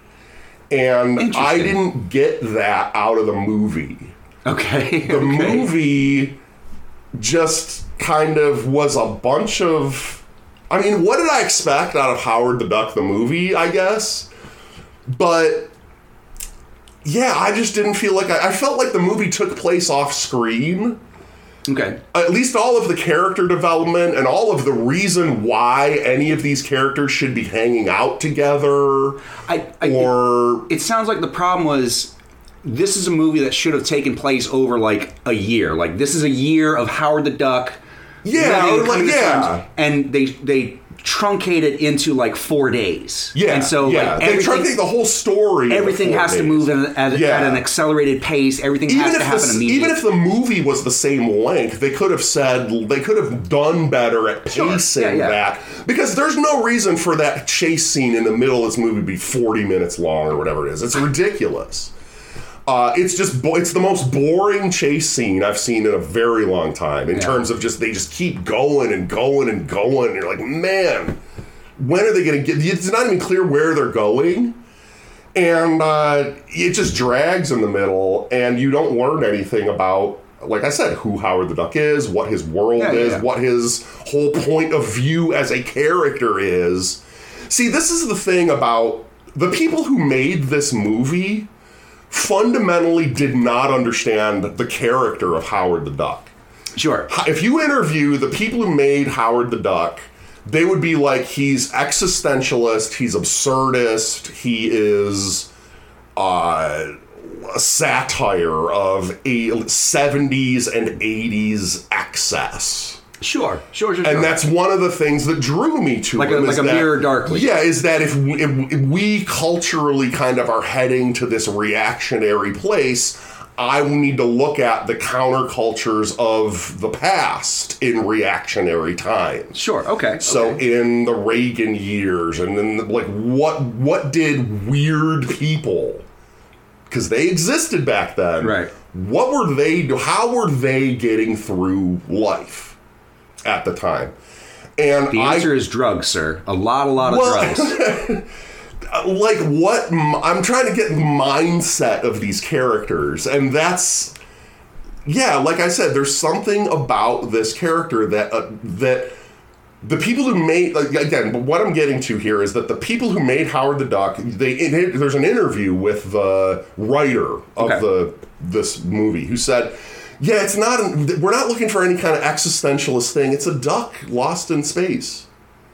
And I didn't get that out of the movie. Okay. The okay. movie just kind of was a bunch of... I mean, what did I expect out of Howard the Duck, the movie, I guess? But... yeah, I just didn't feel like... I, I felt like the movie took place off screen. Okay. At least all of the character development and all of the reason why any of these characters should be hanging out together. I, I, or... It, it sounds like the problem was... this is a movie that should have taken place over, like, a year. Like, this is a year of Howard the Duck. Yeah, living, like, yeah. Terms, and they... they truncate it into like four days. Yeah, and so yeah. like they truncate the whole story. Everything has days. to move at, at, yeah. at an accelerated pace. Everything even has to happen the, immediately. Even if the movie was the same length, they could have said they could have done better at pacing sure. yeah, yeah. that, because there's no reason for that chase scene in the middle of this movie to be forty minutes long or whatever it is. It's ridiculous. Uh, it's just bo- it's the most boring chase scene I've seen in a very long time. In yeah. terms of just they just keep going and going and going. And you're like, man. When are they going to get... It's not even clear where they're going. And uh, it just drags in the middle. And you don't learn anything about, like I said, who Howard the Duck is, what his world yeah, is, yeah. what his whole point of view as a character is. See, this is the thing about... the people who made this movie fundamentally did not understand the character of Howard the Duck. Sure. If you interview the people who made Howard the Duck... they would be like, he's existentialist, he's absurdist, he is uh, a satire of a seventies and eighties excess. Sure, sure, sure. And sure. that's one of the things that drew me to like him. A, like a that, mirror darkly. Yeah, is that if we, if we culturally kind of are heading to this reactionary place, I need to look at the countercultures of the past in reactionary times. Sure. Okay. So okay. in the Reagan years, and then like what what did weird people, because they existed back then. Right. What were they? How were they getting through life at the time? And the answer I, is drugs, sir. A lot, a lot of well, drugs. Like what I'm trying to get the mindset of these characters, and that's yeah, like I said, there's something about this character that uh, that the people who made like, again, what I'm getting to here is that the people who made Howard the Duck, they it, there's an interview with the writer of okay. the this movie who said, yeah, it's not we're not looking for any kind of existentialist thing. It's a duck lost in space.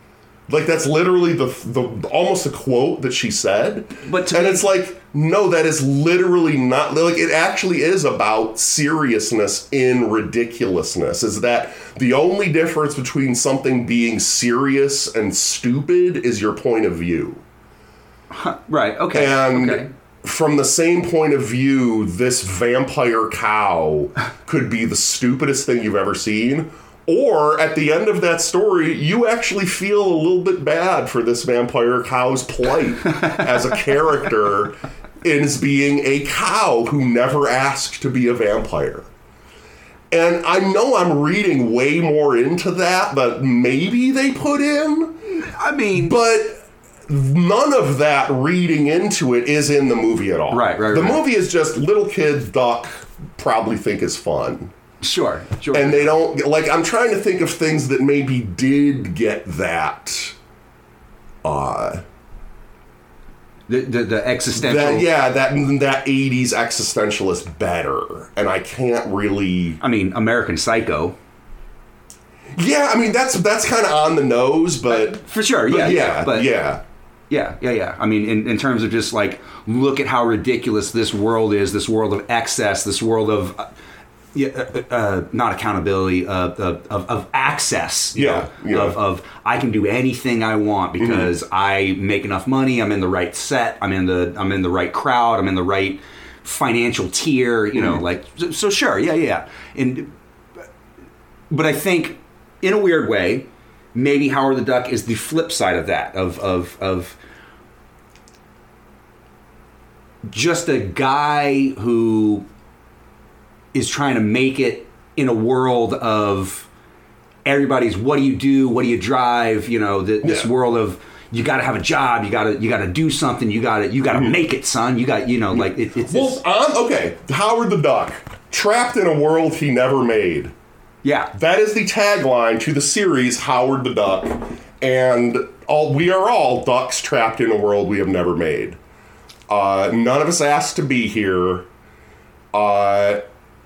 Like, that's literally the the almost a quote that she said. But to and me, it's like, no, that is literally not, like, it actually is about seriousness in ridiculousness. Is that the only difference between something being serious and stupid is your point of view. Huh, right, okay. And okay. from the same point of view, this vampire cow could be the stupidest thing you've ever seen. Or, at the end of that story, you actually feel a little bit bad for this vampire cow's plight as a character as being a cow who never asked to be a vampire. And I know I'm reading way more into that than maybe they put in. I mean... But none of that reading into it is in the movie at all. Right, right, The right. movie is just little kids duck probably think is fun. Sure, sure. And they don't, like, I'm trying to think of things that maybe did get that, uh... The, the, the existential... That, yeah, that that eighties existentialist better. And I can't really... I mean, American Psycho. Yeah, I mean, that's that's kind of on the nose, but... Uh, for sure, yeah. But yeah, yeah, but, yeah. Yeah, yeah, yeah. I mean, in, in terms of just, like, look at how ridiculous this world is, this world of excess, this world of... Uh, Yeah, uh, uh, not accountability, uh, of, of, of access. You Yeah, know, yeah. Of, of I can do anything I want because mm-hmm. I make enough money. I'm in the right set. I'm in the I'm in the right crowd. I'm in the right financial tier. You know, mm-hmm. like so, so. Sure, yeah, yeah. And but I think, in a weird way, maybe Howard the Duck is the flip side of that. Of of of just a guy who is trying to make it in a world of everybody's what do you do, what do you drive, you know, the, this yeah. world of you got to have a job, you got to you got to do something, you got to you got to mm-hmm. make it, son. You got, you know, like it, it's well, um, okay, Howard the Duck, trapped in a world he never made. Yeah, that is the tagline to the series Howard the Duck, and all we are all ducks trapped in a world we have never made. Uh, none of us asked to be here. Uh.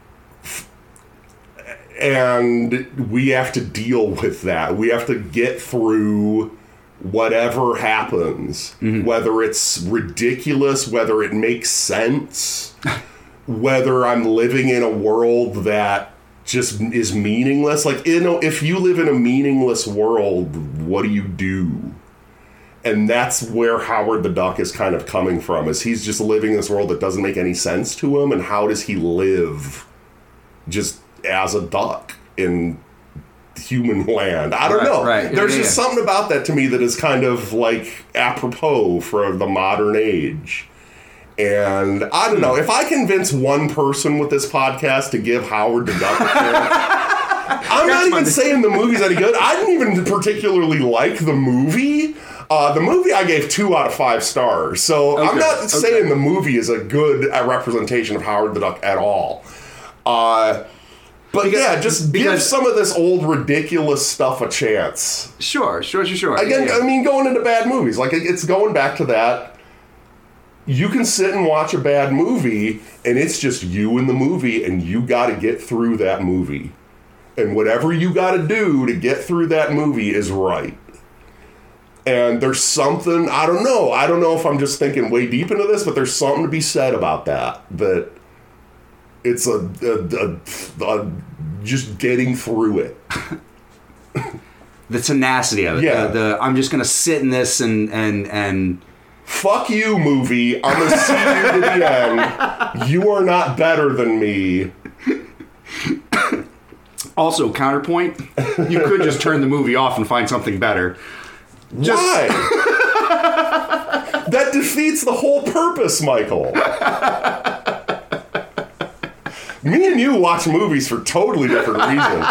And we have to deal with that. We have to get through whatever happens, mm-hmm. whether it's ridiculous, whether it makes sense, whether I'm living in a world that just is meaningless. Like, you know, if you live in a meaningless world, what do you do? And that's where Howard the Duck is kind of coming from, is he's just living in this world that doesn't make any sense to him, and how does he live just as a duck in human land? I don't right, know. Right. There's yeah, just yeah. something about that to me that is kind of like apropos for the modern age. And I don't know, if I convince one person with this podcast to give Howard the Duck a chance, I'm not even saying the movie's any good. I didn't even particularly like the movie. Uh, the movie I gave two out of five stars. So okay. I'm not okay. saying the movie is a good uh, representation of Howard the Duck at all. Uh, but because, yeah, just because, give some of this old ridiculous stuff a chance. Sure, sure, sure, sure. Again, yeah, yeah. I mean, going into bad movies. Like, it's going back to that. You can sit and watch a bad movie, and it's just you in the movie, and you got to get through that movie. And whatever you got to do to get through that movie is right. And there's something, I don't know. I don't know if I'm just thinking way deep into this, but there's something to be said about that. That it's a, a, a, a just getting through it. The tenacity of it. Yeah. The, the I'm just going to sit in this and, and, and... Fuck you, movie. I'm going to see you to the end. You are not better than me. Also, counterpoint, you could just turn the movie off and find something better. Just... Why? That defeats the whole purpose, Michael. Me and you watch movies for totally different reasons.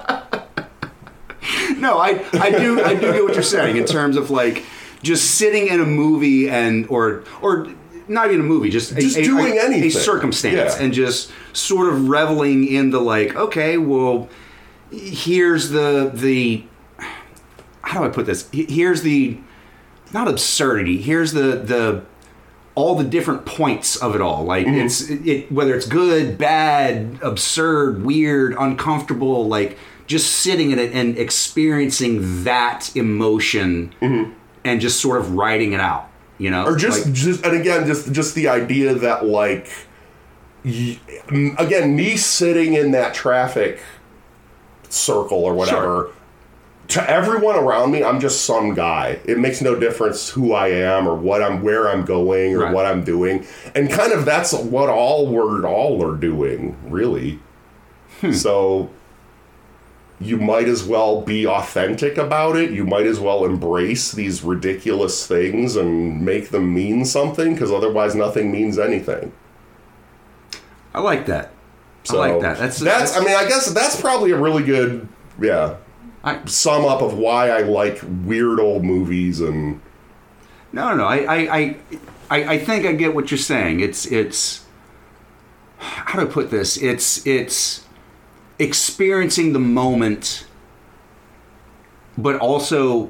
No, I, I do I do get what you're saying in terms of like just sitting in a movie and or or not even a movie, just, just a, doing a, anything. a circumstance yeah. and just sort of reveling in the like, okay, well, here's the the how do I put this? Here's the not absurdity. Here's the the all the different points of it all. Like mm-hmm. it's it, whether it's good, bad, absurd, weird, uncomfortable, like just sitting in it and experiencing that emotion mm-hmm. and just sort of writing it out, you know? Or just, like, just and again, just just the idea that, like, y- again, me sitting in that traffic circle or whatever, sure. to everyone around me, I'm just some guy. It makes no difference who I am or what I'm, where I'm going or right. what I'm doing. And kind of that's what all we're all are doing, really. Hmm. So you might as well be authentic about it. You might as well embrace these ridiculous things and make them mean something, because otherwise nothing means anything. I like that. So I like that. That's, that's, that's I mean, I guess that's probably a really good, yeah, I, sum up of why I like weird old movies. And no, no, no. I, I, I, I think I get what you're saying. It's, it's, how do I put this? It's, it's experiencing the moment, but also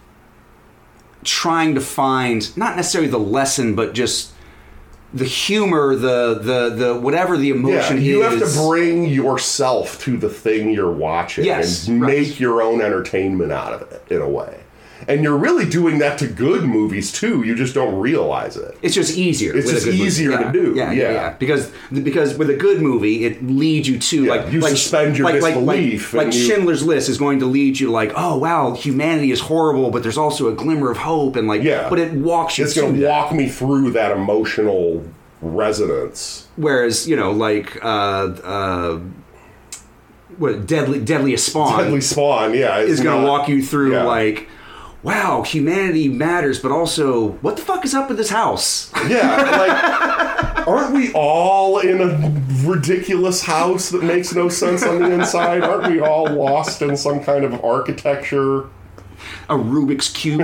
trying to find not necessarily the lesson, but just the humor, the the the whatever the emotion yeah, you is. have to bring yourself to the thing you're watching yes, and right. make your own entertainment out of it, in a way. And you're really doing that to good movies too. You just don't realize it. It's just easier. It's with just a good easier movie. to do. Yeah, yeah, yeah, yeah. Because because with a good movie, it leads you to yeah, like you like, suspend your like, disbelief. Like, like, like you, Schindler's List is going to lead you like, oh wow, humanity is horrible, but there's also a glimmer of hope, and like, yeah. but it walks you. It's going to that. walk me through that emotional resonance. Whereas you know, like. Uh, uh, what deadly deadliest spawn Deadly Spawn, yeah, is going to walk you through yeah. like. Wow, humanity matters, but also, what the fuck is up with this house? Yeah, like, aren't we all in a ridiculous house that makes no sense on the inside? Aren't we all lost in some kind of architecture? A Rubik's Cube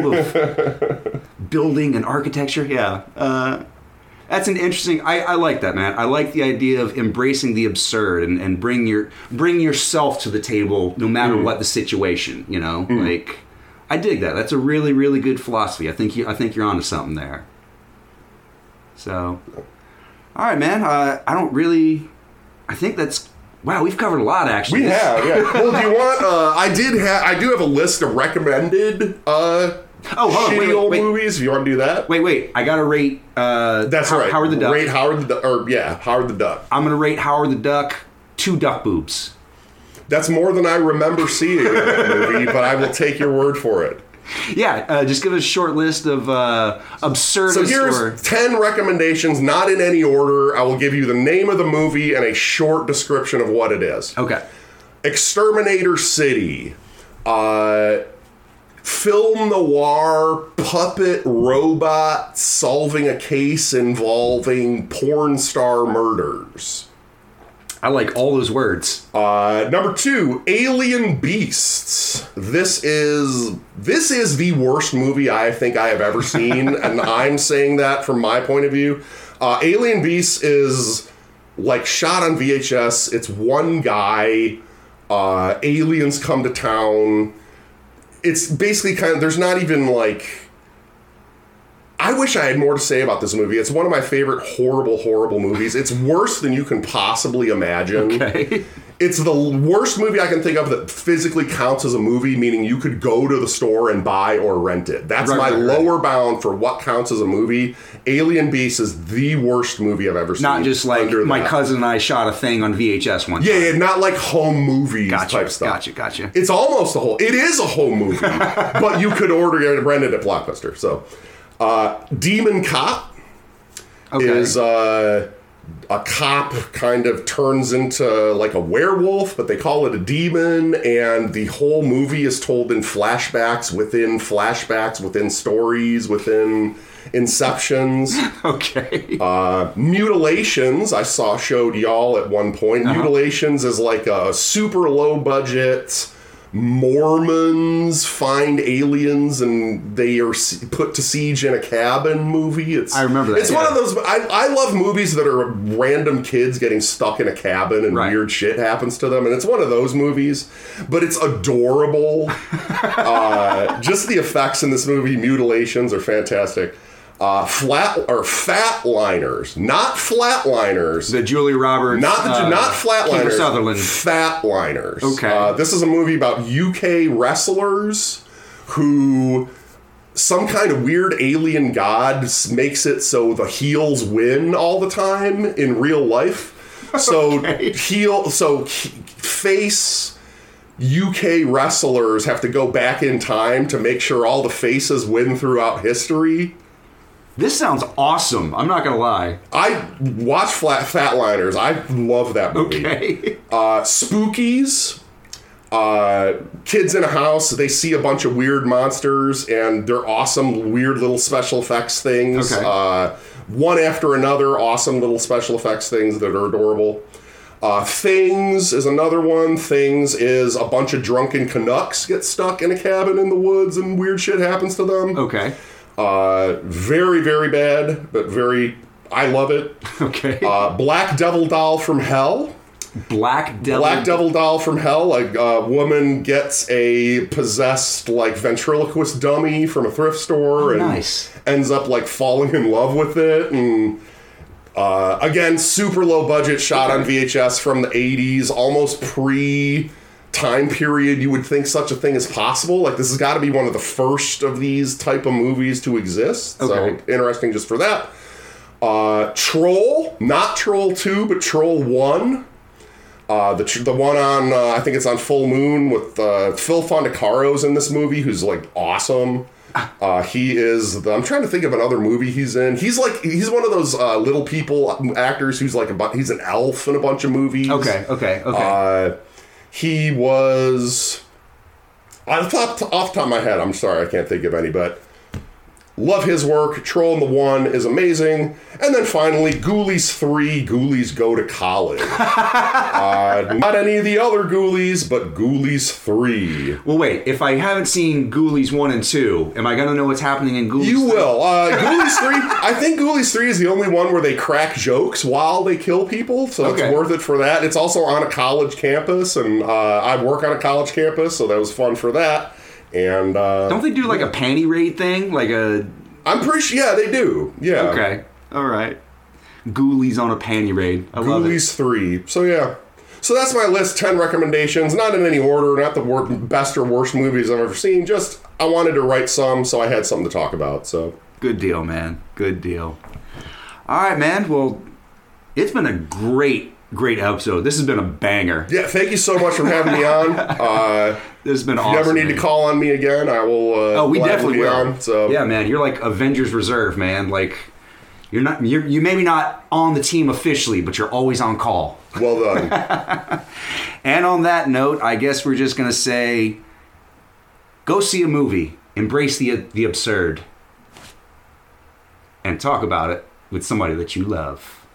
of building and architecture? Yeah. Uh, that's an interesting... I, I like that, man. I like the idea of embracing the absurd and, and bring your bring yourself to the table no matter mm. what the situation, you know? Mm. Like... I dig that. That's a really, really good philosophy. I think you. I think you're onto something there. So, all right, man. Uh, I don't really. I think that's. Wow, we've covered a lot, actually. We have, yeah. Well, do you want? Uh, I did have. I do have a list of recommended. Uh, oh, hold on, shitty wait, old wait. movies. If you want to do that. Wait, wait. I gotta rate. Uh, that's How- right. Howard the Duck. Rate Howard the Duck. Or yeah, Howard the Duck. I'm gonna rate Howard the Duck two duck boobs. That's more than I remember seeing in that movie, but I will take your word for it. Yeah, uh, just give us a short list of uh, absurdist. So here's or... ten recommendations, not in any order. I will give you the name of the movie and a short description of what it is. Okay. Exterminator City. Uh, film noir, puppet robot solving a case involving porn star murders. I like all those words. Uh, number two, Alien Beasts. This is this is the worst movie I think I have ever seen, and I'm saying that from my point of view. Uh, Alien Beasts is like shot on V H S. It's one guy. Uh, aliens come to town. It's basically kind of, there's not even like... I wish I had more to say about this movie. It's one of my favorite horrible, horrible movies. It's worse than you can possibly imagine. Okay. It's the worst movie I can think of that physically counts as a movie, meaning you could go to the store and buy or rent it. That's right, my right, lower right. bound for what counts as a movie. Alien Beasts is the worst movie I've ever seen. Not just like my that. cousin and I shot a thing on V H S one time. Yeah, yeah, not like home movies Gotcha, type stuff. gotcha, gotcha. It's almost a whole... It is a home movie, but you could order it and rent it at Blockbuster, so... Uh, Demon Cop okay. is uh, a cop kind of turns into like a werewolf, but they call it a demon, and the whole movie is told in flashbacks within flashbacks within stories within Inceptions. Okay. Uh, Mutilations, I saw showed y'all at one point. Uh-huh. Mutilations is like a super low budget... Mormons find aliens and they are put to siege in a cabin movie. It's I remember that. It's yeah. one of those. I, I love movies that are random kids getting stuck in a cabin and right. weird shit happens to them, and it's one of those movies. But it's adorable. uh, just the effects in this movie, Mutilations, are fantastic. Uh, flat or Fatliners, not Flatliners. The Julia Roberts, not the uh, not Flatliners. Kiefer Sutherland. Fatliners. Okay. Uh, this is a movie about U K wrestlers who some kind of weird alien god makes it so the heels win all the time in real life. So Okay. heel, so he- face U K wrestlers have to go back in time to make sure all the faces win throughout history. This sounds awesome. I'm not gonna lie. I watch Flat Fatliners. I love that movie. Okay. Uh, Spookies. Uh, kids in a house. They see a bunch of weird monsters, and they're awesome, weird little special effects things. Okay. Uh, one after another, awesome little special effects things that are adorable. Uh, Things is another one. Things is a bunch of drunken Canucks get stuck in a cabin in the woods, and weird shit happens to them. Okay. Uh, very, very bad, but very. I love it. Okay. Uh, Black Devil Doll from Hell. Black Devil. Black Devil Doll from Hell. A uh, woman gets a possessed, like, ventriloquist dummy from a thrift store Oh, and nice. ends up, like, falling in love with it. And uh, again, super low budget, shot on V H S from the eighties, almost pre time period you would think such a thing is possible. Like, this has got to be one of the first of these type of movies to exist. Okay. So interesting just for that. Uh, Troll, not Troll two, but Troll one. Uh, the tr- the one on, uh, I think it's on Full Moon with uh, Phil Fondacaro's in this movie, who's like awesome. Uh, he is, the, I'm trying to think of another movie he's in. He's like, he's one of those uh, little people actors who's like, a bu- he's an elf in a bunch of movies. Okay. Okay. Okay. Uh, he was, off the top, off the top of my head, I'm sorry, I can't think of any, but love his work. Troll in the One is amazing. And then finally, Ghoulies three, Ghoulies Go to College. uh, not any of the other Ghoulies, but Ghoulies three. well, wait. If I haven't seen Ghoulies one and two, am I gonna know what's happening in Ghoulies? You three? will. Uh, Ghoulies three, I think Ghoulies three is the only one where they crack jokes while they kill people, so Okay. it's worth it for that. It's also on a college campus, and uh, I work on a college campus, so that was fun for that. And uh, Don't they do like a panty raid thing? Like a. I'm pretty sure, yeah, they do. Yeah. Okay. All right. Ghoulies on a panty raid. I love it. Ghoulies three. So yeah. So that's my list, ten recommendations, not in any order, not the wor- best or worst movies I've ever seen, just I wanted to write some, so I had something to talk about, so. Good deal, man. Good deal. All right, man. Well, it's been a great, great episode. This has been a banger. Yeah, thank you so much for having me on. Uh, This has been if awesome. you ever need man. to call on me again, I will uh, Oh, we gladly definitely be will. on. So. Yeah, man. You're like Avengers Reserve, man. Like, you're not. You're you maybe not on the team officially, but you're always on call. Well done. And on that note, I guess we're just gonna say, go see a movie, embrace the the absurd, and talk about it with somebody that you love.